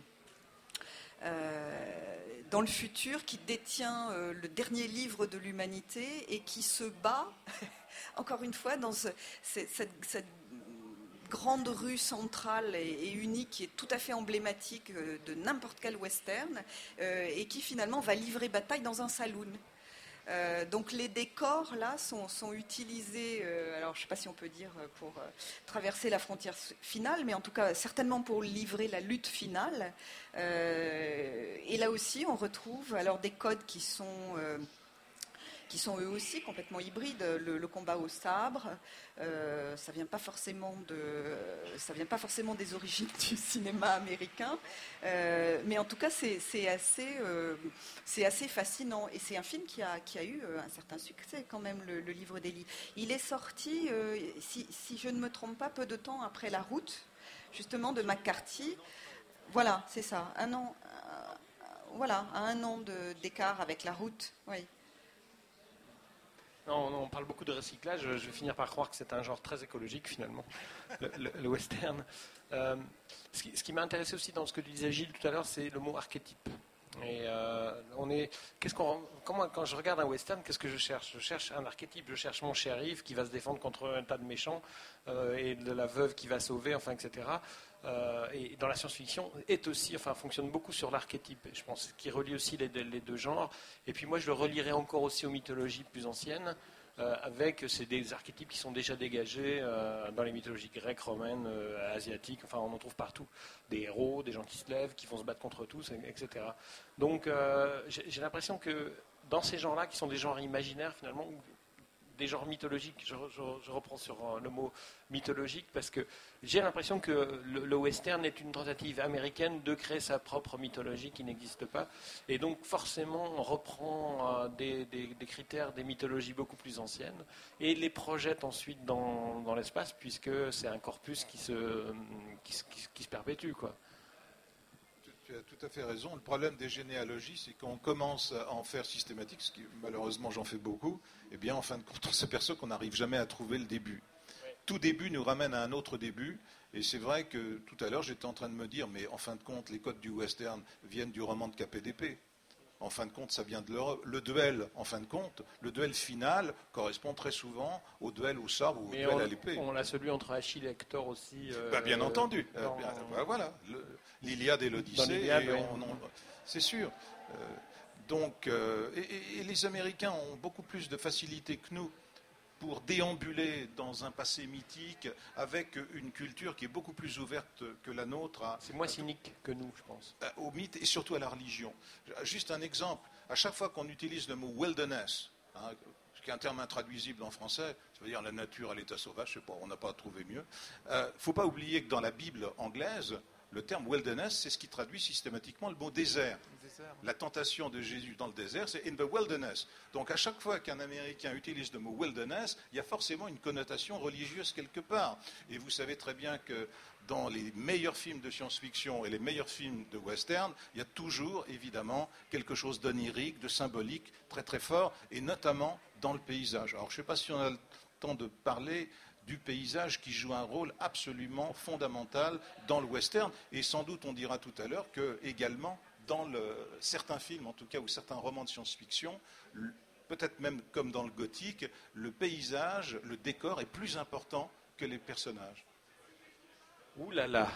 euh, dans le futur qui détient euh, le dernier livre de l'humanité et qui se bat, encore une fois, dans ce, cette, cette, cette grande rue centrale et, et unique qui est tout à fait emblématique euh, de n'importe quel western euh, et qui finalement va livrer bataille dans un saloon. Euh, donc les décors là sont, sont utilisés, euh, alors je ne sais pas si on peut dire pour euh, traverser la frontière finale, mais en tout cas certainement pour livrer la lutte finale. Euh, et là aussi on retrouve alors des codes qui sont euh, qui sont eux aussi complètement hybrides. Le, le combat au sabre, euh, ça vient pas forcément de, ça vient pas forcément des origines du cinéma américain, euh, mais en tout cas c'est, c'est assez, euh, c'est assez fascinant. Et c'est un film qui a, qui a eu un certain succès quand même, le, le livre d'Eli. Il est sorti, euh, si, si je ne me trompe pas, peu de temps après La Route, justement de McCarthy. Voilà, c'est ça, un an, euh, voilà, à un an de, d'écart avec La Route, oui. Non, non, on parle beaucoup de recyclage. Je vais finir par croire que c'est un genre très écologique finalement, le, le, le western. Euh, ce qui, ce qui m'a intéressé aussi dans ce que disait Gilles tout à l'heure, c'est le mot archétype. Et euh, on est, qu'est-ce qu'on, comment, quand je regarde un western, qu'est-ce que je cherche? Je cherche un archétype. Je cherche mon shérif qui va se défendre contre un tas de méchants euh, et de la veuve qui va sauver, enfin, et cetera. Euh, et dans la science-fiction est aussi, enfin, fonctionne beaucoup sur l'archétype. Je pense qu'il relie aussi les, les deux genres. Et puis moi, je le relierai encore aussi aux mythologies plus anciennes. Euh, avec c'est des archétypes qui sont déjà dégagés euh, dans les mythologies grecques, romaines, euh, asiatiques, enfin on en trouve partout. Des héros, des gens qui se lèvent, qui vont se battre contre tous, et cetera. Donc euh, j'ai, j'ai l'impression que dans ces genres-là, qui sont des genres imaginaires finalement, des genres mythologiques, je, je, je reprends sur le mot mythologique, parce que j'ai l'impression que le, le western est une tentative américaine de créer sa propre mythologie qui n'existe pas, et donc forcément on reprend euh, des, des, des critères des mythologies beaucoup plus anciennes, et les projette ensuite dans, dans l'espace, puisque c'est un corpus qui se, qui, qui, qui se perpétue, quoi. Tu as tout à fait raison. Le problème des généalogies, c'est qu'on commence à en faire systématique, ce qui malheureusement j'en fais beaucoup, et bien en fin de compte on s'aperçoit qu'on n'arrive jamais à trouver le début. Oui. Tout début nous ramène à un autre début, et c'est vrai que tout à l'heure j'étais en train de me dire, mais en fin de compte les codes du western viennent du roman de K P D P. En fin de compte, ça vient de l'Europe. Le duel, en fin de compte, le duel final correspond très souvent au duel au sabre ou au Mais duel on, à l'épée. On a celui entre Achille et Hector aussi. Euh, bah, bien entendu. Dans... Euh, bah, voilà, le, l'Iliade et l'Odyssée. l'Iliade, et oui. on, on, c'est sûr. Euh, donc, euh, et, et les Américains ont beaucoup plus de facilité que nous pour déambuler dans un passé mythique avec une culture qui est beaucoup plus ouverte que la nôtre. À, c'est moins cynique que nous, je pense. Au mythe et surtout à la religion. Juste un exemple. À chaque fois qu'on utilise le mot wilderness, hein, qui est un terme intraduisible en français, ça veut dire la nature à l'état sauvage, je sais pas, on n'a pas trouvé mieux. Il euh, ne faut pas oublier que dans la Bible anglaise, le terme wilderness, c'est ce qui traduit systématiquement le mot désert. désert. La tentation de Jésus dans le désert, c'est in the wilderness. Donc à chaque fois qu'un Américain utilise le mot wilderness, il y a forcément une connotation religieuse quelque part. Et vous savez très bien que dans les meilleurs films de science-fiction et les meilleurs films de western, il y a toujours, évidemment, quelque chose d'onirique, de symbolique, très très fort, et notamment dans le paysage. Alors je ne sais pas si on a le temps de parler du paysage qui joue un rôle absolument fondamental dans le western. Et sans doute, on dira tout à l'heure que également, dans le, certains films, en tout cas, ou certains romans de science-fiction, peut-être même comme dans le gothique, le paysage, le décor est plus important que les personnages. Ouh là là.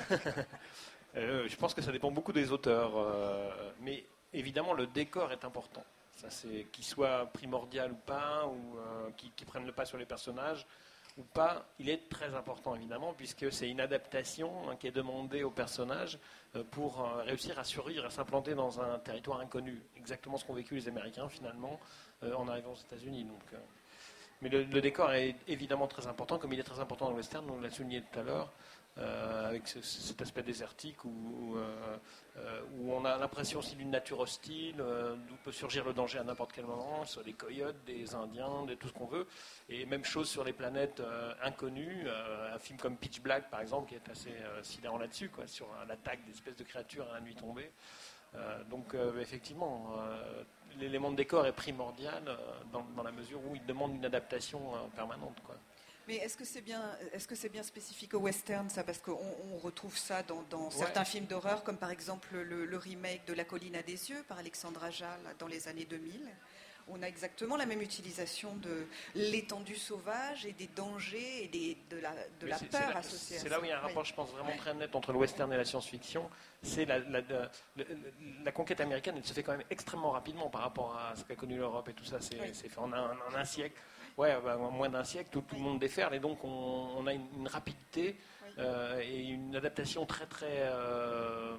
euh, Je pense que ça dépend beaucoup des auteurs. Euh, mais évidemment, le décor est important. Ça, c'est qu'il soit primordial ou pas, ou euh, qu'il qui prenne le pas sur les personnages ou pas, il est très important évidemment, puisque c'est une adaptation hein, qui est demandée aux personnages euh, pour euh, réussir à survivre, à s'implanter dans un territoire inconnu. Exactement ce qu'ont vécu les Américains finalement euh, en arrivant aux États-Unis. Donc, euh, mais le, le décor est évidemment très important, comme il est très important dans le western, on l'a souligné tout à l'heure. Euh, avec ce, cet aspect désertique où, où, euh, euh, où on a l'impression aussi d'une nature hostile, euh, d'où peut surgir le danger à n'importe quel moment, soit des coyotes, des Indiens, de tout ce qu'on veut. Et même chose sur les planètes euh, inconnues. Euh, un film comme Pitch Black, par exemple, qui est assez euh, sidérant là-dessus, quoi, sur euh, l'attaque d'espèces de créatures à la nuit tombée. Euh, donc euh, effectivement, euh, l'élément de décor est primordial euh, dans, dans la mesure où il demande une adaptation euh, permanente, quoi. Mais est-ce que c'est bien, est-ce que c'est bien spécifique au western, ça? Parce qu'on on retrouve ça dans, dans certains Ouais. films d'horreur, comme par exemple le, le remake de La colline à des yeux par Alexandre Aja là, dans les années deux mille. On a exactement la même utilisation de l'étendue sauvage et des dangers et des, de la, de la c'est, peur c'est là, associée à ça. C'est là où il y a un rapport, Oui. je pense, vraiment très net entre le western et la science-fiction. C'est la, la, la, la, la conquête américaine, elle se fait quand même extrêmement rapidement par rapport à ce qu'a connu l'Europe et tout ça. C'est, Oui. c'est fait en un, en un siècle. Ouais, bah, en moins d'un siècle, tout, tout le monde déferle et donc on, on a une, une rapidité Oui. euh, et une adaptation très très euh,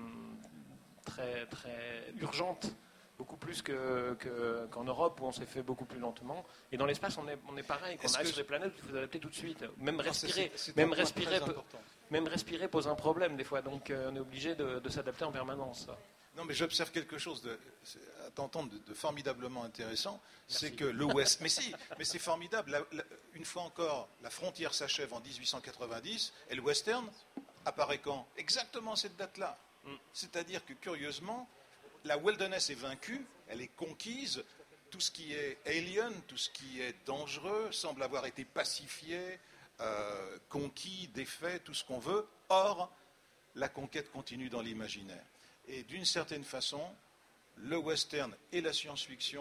très très urgente, beaucoup plus que, que, qu'en Europe où on s'est fait beaucoup plus lentement. Et dans l'espace, on est, on est pareil. Quand on Est-ce arrive que sur des planètes, il faut s'adapter tout de suite. Même Non, respirer, c'est- c'est même un point respirer, très peut- important. même respirer pose un problème des fois. Donc euh, on est obligé de, de s'adapter en permanence. Non, mais j'observe quelque chose de, à t'entendre, de, de formidablement intéressant. Merci. C'est que le West. Mais si, mais c'est formidable. La- la- une fois encore, la frontière s'achève en dix-huit cent quatre-vingt-dix et le western apparaît quand? Exactement à cette date-là. Mm. C'est-à-dire que curieusement, la wilderness est vaincue, elle est conquise. Tout ce qui est alien, tout ce qui est dangereux, semble avoir été pacifié, euh, conquis, défait, tout ce qu'on veut. Or, la conquête continue dans l'imaginaire. Et d'une certaine façon, le western et la science-fiction,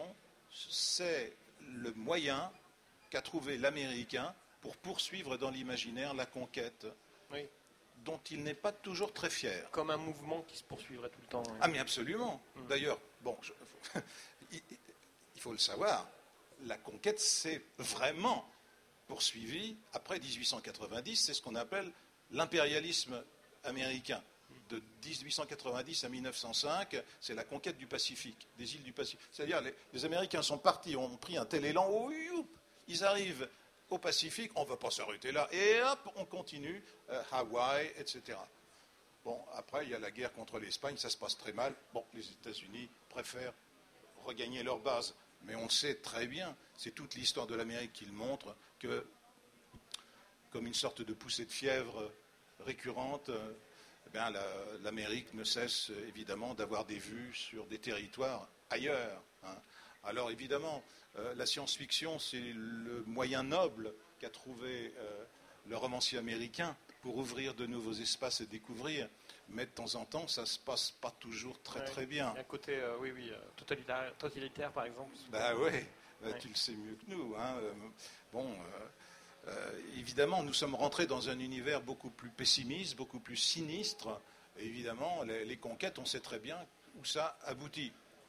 c'est le moyen qu'a trouvé l'Américain pour poursuivre dans l'imaginaire la conquête, Oui. dont il n'est pas toujours très fier. Comme un mouvement qui se poursuivrait tout le temps. Oui. Ah mais absolument. Mm. D'ailleurs, bon, je- il, il faut le savoir, la conquête s'est vraiment poursuivie après dix-huit cent quatre-vingt-dix, c'est ce qu'on appelle l'impérialisme américain. De dix-huit cent quatre-vingt-dix à mille neuf cent cinq, c'est la conquête du Pacifique, des îles du Pacifique. C'est-à-dire les, les Américains sont partis, ont pris un tel élan, oh, youp, ils arrivent au Pacifique, on ne va pas s'arrêter là, et hop, on continue, euh, Hawaï, et cetera. Bon, après, il y a la guerre contre l'Espagne, ça se passe très mal. Bon, les États-Unis préfèrent regagner leur base. Mais on sait très bien, c'est toute l'histoire de l'Amérique qui le montre, que, comme une sorte de poussée de fièvre récurrente, eh bien, la, l'Amérique ne cesse évidemment d'avoir des vues sur des territoires ailleurs. Hein. Alors évidemment, euh, la science-fiction, c'est le moyen noble qu'a trouvé euh, le romancier américain pour ouvrir de nouveaux espaces et découvrir. Mais de temps en temps, ça ne se passe pas toujours très Ouais. très bien. Il y a un côté, euh, oui, oui, euh, totalitaire, totalitaire, par exemple. Ben oui, ben, Ouais. tu le sais mieux que nous. Hein. Euh, Bon, euh, euh, évidemment, nous sommes rentrés dans un univers beaucoup plus pessimiste, beaucoup plus sinistre. Et évidemment, les, les conquêtes, on sait très bien où ça aboutit.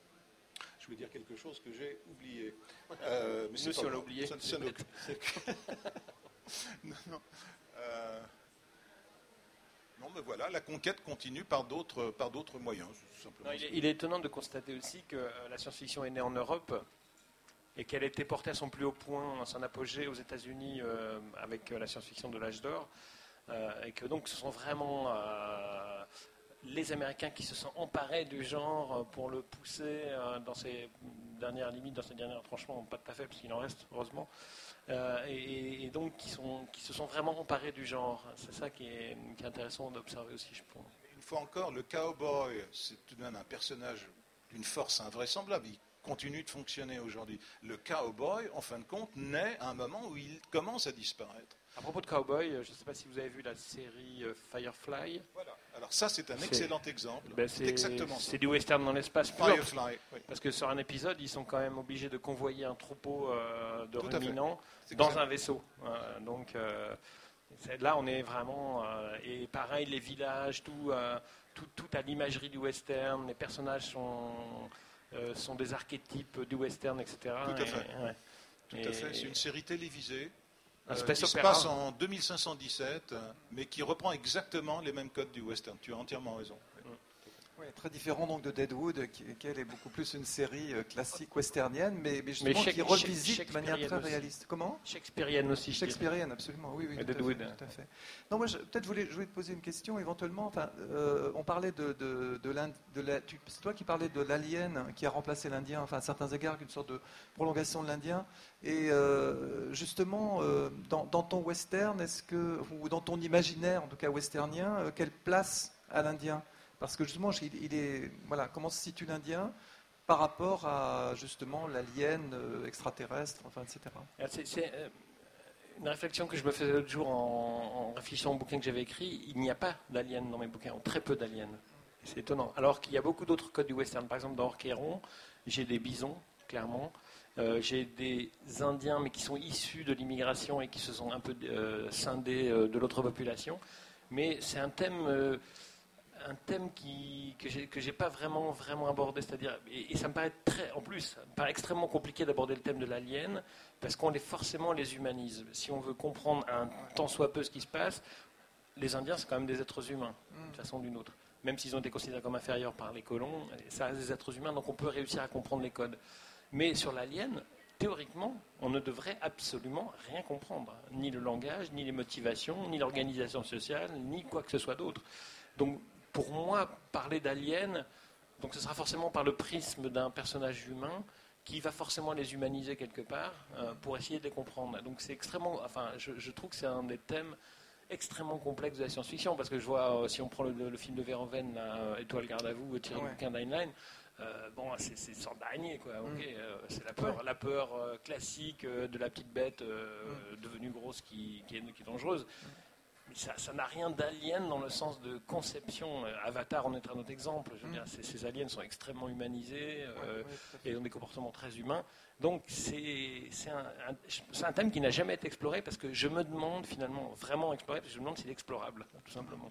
Je voulais dire quelque chose que j'ai oublié. Euh, mais c'est Nous, si pas on l'a grave. oublié, Ça- c'est ça nous- bête. non, non. Euh, non, mais voilà, la conquête continue par d'autres, par d'autres moyens. c'est simplement Non, il, ça. est, il est étonnant de constater aussi que euh, la science-fiction est née en Europe et qu'elle a été portée à son plus haut point, à son apogée aux États-Unis euh, avec euh, la science-fiction de l'âge d'or, euh, et que donc ce sont vraiment euh, les Américains qui se sont emparés du genre euh, pour le pousser euh, dans ses dernières limites, dans ses derniers retranchements, pas tout à fait parce qu'il en reste heureusement, euh, et, et donc qui, sont, qui se sont vraiment emparés du genre. C'est ça qui est, qui est intéressant d'observer aussi, je pense. Une fois encore, le cowboy, c'est tout de même un personnage d'une force invraisemblable. Il continue de fonctionner aujourd'hui. Le cowboy, en fin de compte, naît à un moment où il commence à disparaître. À propos de cowboy, je ne sais pas si vous avez vu la série Firefly. Voilà. Alors ça, c'est un C'est- excellent exemple. Ben, c'est c'est exactement ça. c'est du western dans l'espace pur. Firefly, oui. Parce que sur un épisode, ils sont quand même obligés de convoyer un troupeau euh, de Tout à fait. ruminants C'est dans exact. un vaisseau. Euh, donc euh, c'est- là, on est vraiment... euh, et pareil, les villages, tout, euh, tout, tout à l'imagerie du western. Les personnages sont, euh, sont des archétypes du western, et cetera. Tout à Et- fait. ouais. Tout Et- à fait. C'est une série télévisée. Un euh, space qui se opéra. passe en deux mille cinq cent dix-sept, euh, mais qui reprend exactement les mêmes codes du western. Tu as entièrement raison. Oui, très différent donc de Deadwood, qui, qui elle est beaucoup plus une série euh, classique westernienne, mais, mais justement Shak- qui Shak- revisite de manière shakespearienne très aussi. réaliste. Comment Shakespearienne aussi, je dirais. Shakespearienne, absolument, oui, oui, Et tout à, Deadwood. fait, tout à fait. Non, moi, je- peut-être voulais, je voulais te poser une question éventuellement. Enfin, euh, on parlait de, de, de, l'Inde- de la, tu- c'est toi qui parlais de l'alien qui a remplacé l'Indien, enfin, à certains égards, une sorte de prolongation de l'Indien. Et euh, justement, euh, dans, dans ton western, est-ce que, ou dans ton imaginaire, en tout cas westernien, euh, quelle place a l'Indien? Parce que justement, il, il est, voilà, comment se situe l'Indien par rapport à justement l'alien euh, extraterrestre, enfin, et cetera. Alors, C'est c'est, euh, une réflexion que je me faisais l'autre jour en, en réfléchissant au bouquin que j'avais écrit. Il n'y a pas d'aliens dans mes bouquins, ou très peu d'aliens. C'est étonnant. Alors qu'il y a beaucoup d'autres codes du western. Par exemple, dans Orchéron, j'ai des bisons, clairement. Euh, j'ai des Indiens, mais qui sont issus de l'immigration et qui se sont un peu euh, scindés euh, de l'autre population. Mais c'est un thème... euh, un thème qui, que j'ai que j'ai pas vraiment vraiment abordé, c'est-à-dire et, et ça me paraît très, en plus, ça me paraît extrêmement compliqué d'aborder le thème de l'alien parce qu'on les forcément les humanise. Si on veut comprendre un tant soit peu ce qui se passe, les Indiens c'est quand même des êtres humains d'une façon ou d'une autre, même s'ils ont été considérés comme inférieurs par les colons, ça reste des êtres humains, donc on peut réussir à comprendre les codes. Mais sur l'alien, théoriquement, on ne devrait absolument rien comprendre, ni le langage, ni les motivations, ni l'organisation sociale, ni quoi que ce soit d'autre. Donc pour moi, parler d'aliens, donc ce sera forcément par le prisme d'un personnage humain qui va forcément les humaniser quelque part euh, pour essayer de les comprendre. Donc c'est extrêmement, enfin, je, je trouve que c'est un des thèmes extrêmement complexes de la science-fiction parce que je vois, euh, si on prend le, le film de Verhoeven, là, euh, Étoile garde à vous, tiré du Ouais. bouquin d'Heinlein, euh, bon, c'est c'est une sorte d'araignée, quoi. ok, Mm. euh, c'est la peur, la peur euh, classique euh, de la petite bête euh, Mm. devenue grosse qui, qui, est, qui est dangereuse. Mais ça ça n'a rien d'alien dans le sens de conception. Euh, Avatar en est un autre exemple. Je veux Mm. dire, ces, ces aliens sont extrêmement humanisés euh, Ouais, ouais, tout à fait. et ont des comportements très humains. Donc c'est c'est un, un- c'est un thème qui n'a jamais été exploré parce que je me demande finalement, vraiment exploré, parce que je me demande s'il est explorable, tout simplement.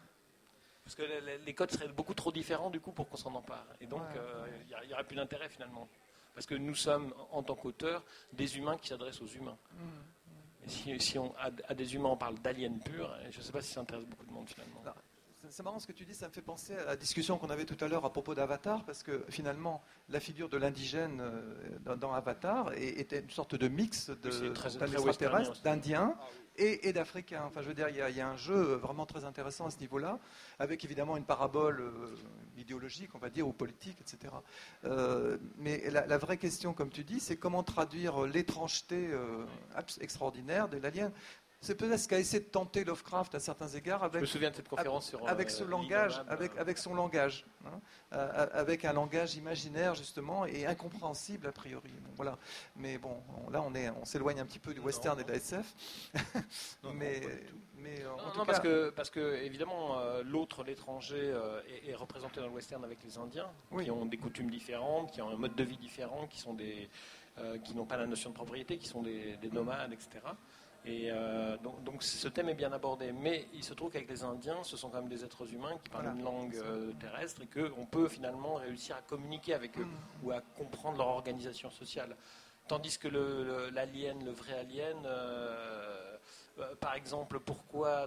Parce que les, les codes seraient beaucoup trop différents du coup pour qu'on s'en empare. Et donc Ouais, euh, ouais. il n'y aurait plus d'intérêt finalement. Parce que nous sommes, en tant qu'auteurs, des humains qui s'adressent aux humains. Mm. Et si, si on, à, à des humains on parle d'aliens purs, je ne sais pas si ça intéresse beaucoup de monde finalement. Non. C'est- C'est marrant ce que tu dis, ça me fait penser à la discussion qu'on avait tout à l'heure à propos d'Avatar, parce que finalement, la figure de l'indigène euh, dans, dans Avatar est- était une sorte de mix de- Oui, c'est très- d'un très extraterrestre, westernien aussi. d'Indiens et, et d'Africains. Enfin, je veux dire, il y, a, il y a un jeu vraiment très intéressant à ce niveau-là, avec évidemment une parabole euh, idéologique, on va dire, ou politique, et cetera. Euh, mais la, la vraie question, comme tu dis, c'est comment traduire l'étrangeté euh, abs- extraordinaire de l'alien. C'est peut-être ce qu'a essayé de tenter Lovecraft à certains égards Je me avec souviens de cette conférence sur avec euh, ce langage, l'Innommable, avec, euh, avec son langage, hein, euh, avec un langage imaginaire justement et incompréhensible a priori. Bon, voilà. Mais bon, on- là on est, on s'éloigne un petit peu du western Non, et de la S F. Non, non, mais, pas du tout. mais en Non, tout non, cas, parce que, parce que évidemment, euh, l'autre, l'étranger, euh, est, est représenté dans le western avec les Indiens, Oui. qui ont des coutumes différentes, qui ont un mode de vie différent, qui sont des, euh, qui n'ont pas la notion de propriété, qui sont des, des nomades, et cetera. Et euh, donc, donc ce thème est bien abordé, mais il se trouve qu'avec les Indiens, ce sont quand même des êtres humains qui parlent Voilà. une langue euh, terrestre et qu'on peut finalement réussir à communiquer avec eux Mm. ou à comprendre leur organisation sociale. Tandis que le- le- l'alien, le, vrai alien, euh, euh, par exemple, pourquoi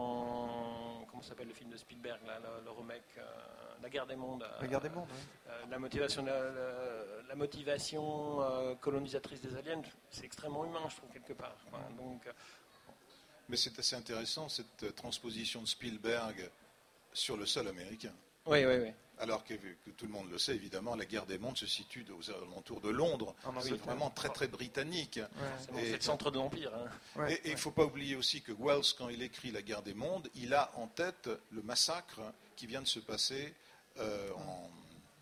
dans comment s'appelle le film de Spielberg, là, le, le remake, euh, La Guerre des Mondes, euh, la guerre des mondes. hein. euh, la motivation, la, la- la motivation euh, colonisatrice des aliens, c'est extrêmement humain, je trouve quelque part. quoi. Donc, euh, Mais c'est assez intéressant cette euh, transposition de Spielberg sur le sol américain. oui, oui, oui. Alors que, que tout le monde le sait, évidemment, la guerre des mondes se situe aux alentours de Londres. En C'est Angleterre. vraiment très très britannique. Ouais. C'est bon, Et- c'est le centre de l'Empire. hein. Ouais, Et il ne ouais. faut pas oublier aussi que Wells, quand il écrit La guerre des mondes, il a en tête le massacre qui vient de se passer euh, en,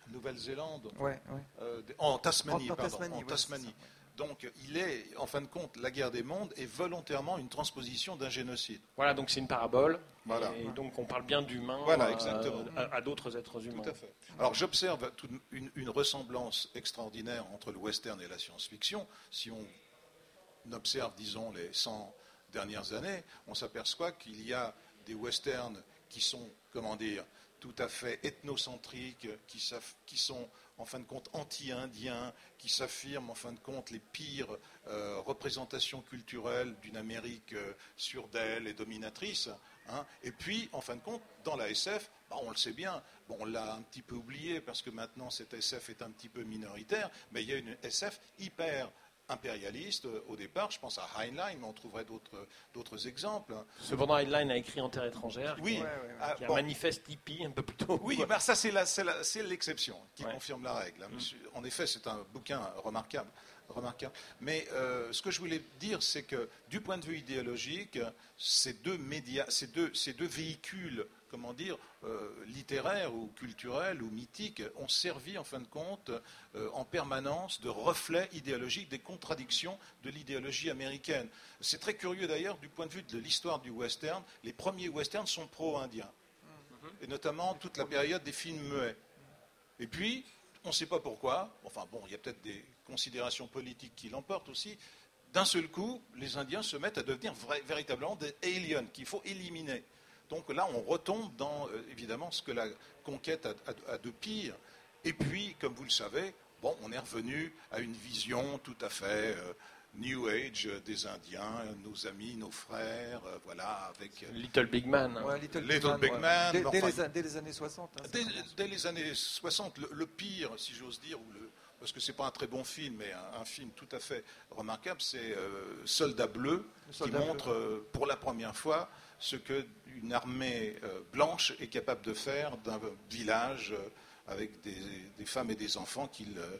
Nouvelle-Zélande, Ouais, ouais. euh, en Tasmanie, En- en pardon, Tasmanie, en ouais, Tasmanie. c'est ça, ouais. Donc, il est, en fin de compte, la guerre des mondes est volontairement une transposition d'un génocide. Voilà, donc c'est une parabole. Voilà. Et donc on parle bien d'humain Voilà, euh, exactement. à, à d'autres êtres humains. Tout à fait. Alors, j'observe tout- une, une ressemblance extraordinaire entre le western et la science-fiction. Si on observe, disons, les cent dernières années, on s'aperçoit qu'il y a des westerns qui sont, comment dire, tout à fait ethnocentriques, qui, s'aff- qui sont en fin de compte anti-indiens, qui s'affirment en fin de compte les pires euh, représentations culturelles d'une Amérique euh, sûre d'elle et dominatrice. Hein. Et puis, en fin de compte, dans la S F, bah, on le sait bien, bon, on l'a un petit peu oublié parce que maintenant cette S F est un petit peu minoritaire, mais il y a une S F hyper impérialiste au départ. Je pense à Heinlein, mais on trouverait d'autres, d'autres exemples. Cependant, Heinlein a écrit En Terre étrangère, Oui, Ouais, ouais, ouais. ah, qui est un bon. manifeste hippie un peu plus tôt. Oui, bah ça c'est, la, c'est, la, c'est l'exception qui Ouais. confirme la règle. Mm. Monsieur- En effet, c'est un bouquin remarquable. remarquable. Mais euh, ce que je voulais dire, c'est que du point de vue idéologique, ces deux médias, ces deux, ces deux véhicules, comment dire, euh, littéraires ou culturels ou mythiques, ont servi en fin de compte euh, en permanence de reflet idéologique des contradictions de l'idéologie américaine. C'est très curieux d'ailleurs du point de vue de l'histoire du western. Les premiers westerns sont pro-indiens. Et notamment toute la période des films muets. Et puis, on ne sait pas pourquoi, enfin bon, il y a peut-être des considérations politiques qui l'emportent aussi, d'un seul coup, les Indiens se mettent à devenir vrai, véritablement des aliens qu'il faut éliminer. Donc là, on retombe dans, euh, évidemment, ce que la conquête a, a- a de pire. Et puis, comme vous le savez, bon, on est revenu à une vision tout à fait euh, New Age euh, des Indiens, nos amis, nos frères, euh, voilà, avec... euh, Little Big Man. hein. Ouais, Little, Little Big ouais. Man, Dès, mais dès enfin- les, dès les années soixante. hein, ça Dès, commence. dès les années soixante, le, le pire, si j'ose dire, ou le, parce que c'est pas un très bon film, mais un, un film tout à fait remarquable, c'est euh, Soldat Bleu, Le qui Soldat montre Bleu. euh, pour la première fois ce qu'une armée euh, blanche est capable de faire d'un village euh, avec des, des femmes et des enfants qu'il... euh,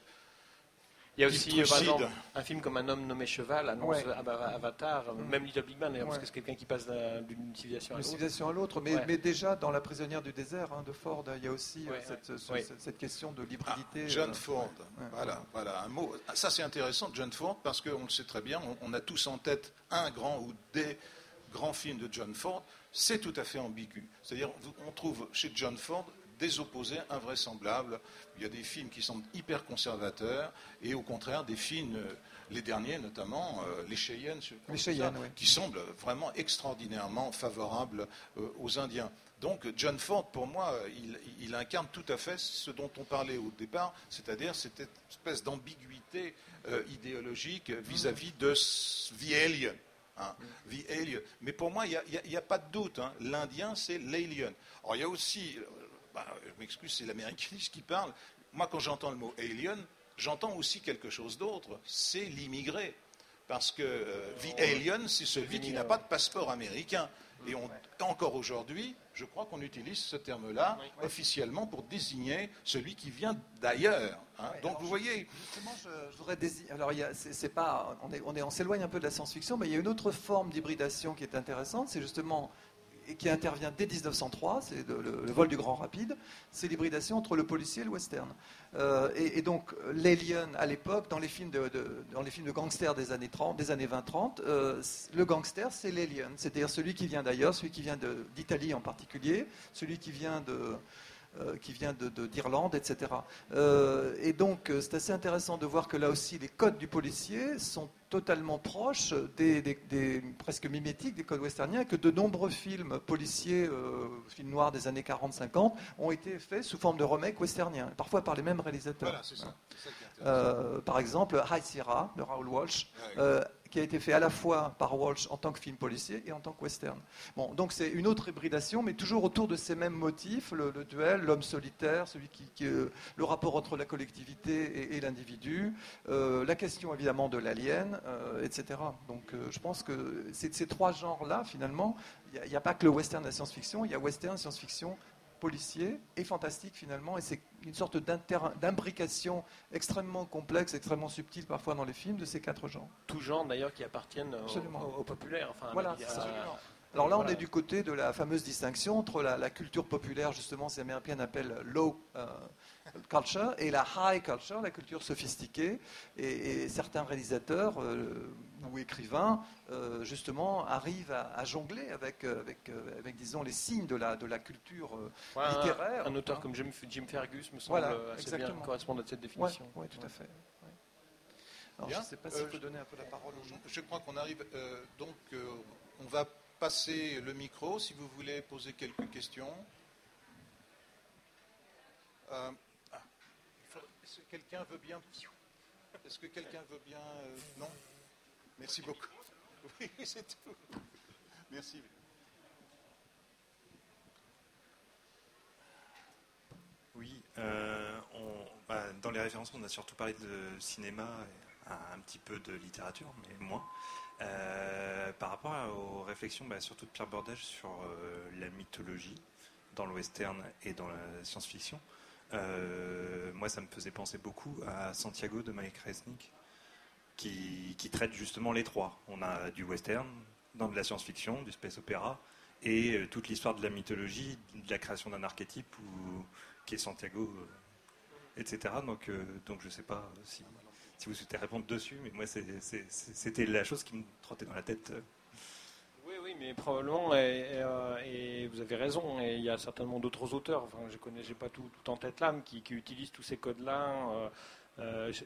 Il y a qui aussi, euh, par trucide. exemple, un film comme Un homme nommé Cheval annonce Ouais. Ava- Avatar, euh, Mm. même Little Big Man, d'ailleurs, parce Ouais. que c'est quelqu'un qui passe d'un- d'une civilisation à Une l'autre. civilisation à l'autre, mais, Ouais. mais déjà dans La prisonnière du désert hein, de Ford, il y a aussi euh, Ouais, cette, ouais. ce- Ouais. cette- cette question de Ah, l'hybridité. John euh, Ford, ouais. voilà, voilà un mot. Ça c'est intéressant, John Ford, parce qu'on le sait très bien, on, on a tous en tête un grand ou des grands films de John Ford. C'est tout à fait ambigu. C'est-à-dire, vous- on trouve chez John Ford des opposés invraisemblables. Il y a des films qui semblent hyper conservateurs, et au contraire des films, euh, les derniers notamment, euh, les Cheyennes, je crois Les que c'est Cheyennes, ça, oui. qui semblent vraiment extraordinairement favorables euh, aux Indiens. Donc John Ford, pour moi, il, il incarne tout à fait ce dont on parlait au départ, c'est-à-dire cette espèce d'ambiguïté euh, idéologique vis-à-vis de ce- The Alien. hein, The Alien. Mais pour moi, il n'y a, a pas de doute. hein. L'Indien, c'est l'Alien. Alors il y a aussi, euh, bah, je m'excuse, c'est l'américaniste qui parle. Moi, quand j'entends le mot Alien, j'entends aussi quelque chose d'autre, c'est l'immigré. Parce que euh, The Alien, c'est celui qui n'a pas de passeport américain. Et on, encore aujourd'hui, je crois qu'on utilise ce terme-là Oui. officiellement pour désigner celui qui vient d'ailleurs. hein. Ouais, Donc alors vous je- voyez, Justement, je, je voudrais dési- Alors, il y a- c'est, c'est pas, on, est, on, est, on s'éloigne un peu de la science-fiction, mais il y a une autre forme d'hybridation qui est intéressante, c'est justement et qui intervient dès dix-neuf cent trois, c'est le, le- le vol du Grand Rapide, c'est l'hybridation entre le policier et le western. Euh, et, et donc l'alien à l'époque, dans les films de, de- dans les films de gangsters des années trente, des années vingt trente, euh, le gangster c'est l'alien, c'est-à-dire celui qui vient d'ailleurs, celui qui vient de- d'Italie en particulier, celui qui vient de euh, qui vient de- de- d'Irlande, et cetera. Euh, et donc, euh, c'est assez intéressant de voir que là aussi, les codes du policier sont totalement proches, des, des- des- presque mimétiques des codes westerniens, et que de nombreux films policiers, euh, films noirs des années quarante cinquante, ont été faits sous forme de remake westerniens, parfois par les mêmes réalisateurs. voilà, c'est ça. C'est ça qui est intéressant. Euh, par exemple, High Sierra de Raoul Walsh, Ouais. euh, qui a été fait à la fois par Walsh en tant que film policier et en tant que western. Bon, donc c'est une autre hybridation, mais toujours autour de ces mêmes motifs, le, le duel, l'homme solitaire, celui qui, qui, euh, le rapport entre la collectivité et, et l'individu, euh, la question évidemment de l'alien, euh, et cetera. Donc euh, je pense que c'est ces trois genres-là, finalement, il n'y a, a pas que le western de la science-fiction, il y a western, science-fiction, policier et fantastique finalement, et c'est une sorte d'inter- d'imbrication extrêmement complexe, extrêmement subtile parfois dans les films de ces quatre genres. Tout genre d'ailleurs qui appartiennent au, Absolument. au- au populaire. Enfin, Voilà, il y a- c'est ça. Alors là, voilà. on est du côté de la fameuse distinction entre la, la culture populaire, justement, ces Américains appellent low euh, culture, et la high culture, la culture sophistiquée. Et, et certains réalisateurs euh, ou écrivains, euh, justement, arrivent à, à jongler avec, avec, avec, disons, les signes de la, de la culture euh, Ouais, littéraire. Un, un auteur hein. comme Jim, Jim Fergus me semble Voilà, assez exactement. bien correspondre à cette Oui, définition. ouais, tout à fait. Ouais. Alors, Bien. je ne sais pas s'il Euh, faut donner un peu la parole aux gens. Je crois qu'on arrive. euh, donc, euh, on va passer le micro si vous voulez poser quelques questions. Euh, ah, est-ce que quelqu'un veut bien Est-ce que quelqu'un veut bien euh, Non. Merci beaucoup. Oui, c'est tout. Merci. Oui, euh, on, bah, dans les références, on a surtout parlé de cinéma et un, un petit peu de littérature, mais moins. Euh, par rapport aux réflexions, bah, surtout de Pierre Bordage sur euh, la mythologie dans le western et dans la science-fiction, euh, moi ça me faisait penser beaucoup à Santiago de Malek Resnick, qui, qui traite justement les trois. On a du western, dans de la science-fiction, du space opéra, et euh, toute l'histoire de la mythologie, de la création d'un archétype ou qui est Santiago, euh, et cetera. Donc, euh, donc je ne sais pas si, si vous souhaitez répondre dessus, mais moi c'est, c'est, c'était la chose qui me trottait dans la tête. Oui, oui, mais probablement, et, et, euh, et vous avez raison, et il y a certainement d'autres auteurs, enfin, je connais, j'ai pas tout, tout en tête là, mais qui, qui utilisent tous ces codes-là. Euh, euh, je,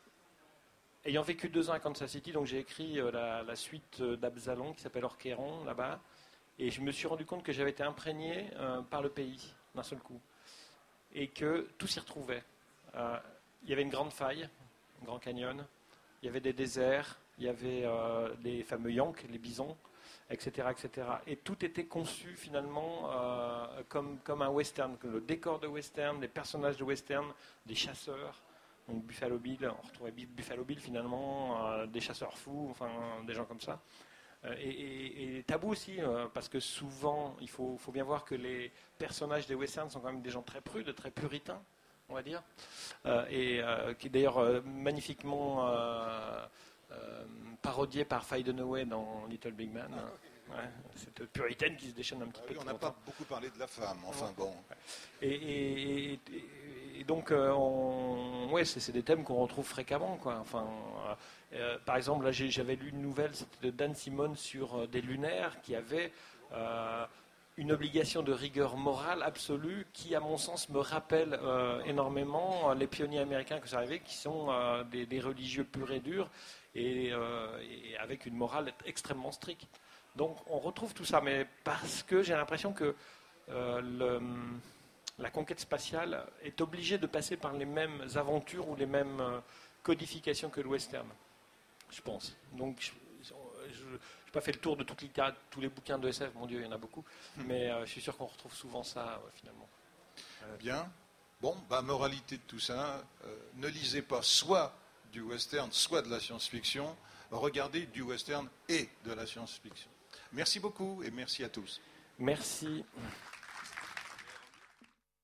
ayant vécu deux ans à Kansas City, donc j'ai écrit euh, la, la suite d'Absalon qui s'appelle Orchéron, là-bas, et je me suis rendu compte que j'avais été imprégné euh, par le pays, d'un seul coup. Et que tout s'y retrouvait. Euh, il y avait une grande faille, un grand canyon, il y avait des déserts, il y avait euh, les fameux Yanks, les bisons, et cetera, et cetera. Et tout était conçu finalement euh, comme, comme un western, le décor de western, les personnages de western, des chasseurs, donc Buffalo Bill, on retrouvait Buffalo Bill finalement, euh, des chasseurs fous, enfin des gens comme ça. Et, et, et tabou aussi, euh, parce que souvent, il faut, faut bien voir que les personnages des westerns sont quand même des gens très prudes, très puritains, on va dire, euh, et euh, qui est d'ailleurs euh, magnifiquement euh, euh, parodié par Faye Dunaway dans Little Big Man. Ah, okay. Ouais, cette puritaine qui se déchaîne un petit ah, peu. Oui, on n'a pas beaucoup parlé de la femme, enfin ouais. Bon. Et, et, et, et donc, euh, on, ouais, c'est, c'est des thèmes qu'on retrouve fréquemment, quoi. Enfin. Euh, Euh, par exemple, là, j'ai, j'avais lu une nouvelle, c'était de Dan Simon sur euh, des lunaires qui avaient euh, une obligation de rigueur morale absolue qui, à mon sens, me rappelle euh, énormément les pionniers américains que ça arrivait, qui sont euh, des, des religieux purs et durs et, euh, et avec une morale extrêmement stricte. Donc, on retrouve tout ça, mais parce que j'ai l'impression que euh, le, la conquête spatiale est obligée de passer par les mêmes aventures ou les mêmes euh, codifications que le western. Je pense. Donc, je n'ai pas fait le tour de toute tous les bouquins de S F, mon Dieu, il y en a beaucoup, mais euh, je suis sûr qu'on retrouve souvent ça, ouais, finalement. Euh, Bien. Bon, bah, moralité de tout ça, euh, ne lisez pas soit du western, soit de la science-fiction, regardez du western et de la science-fiction. Merci beaucoup et merci à tous. Merci.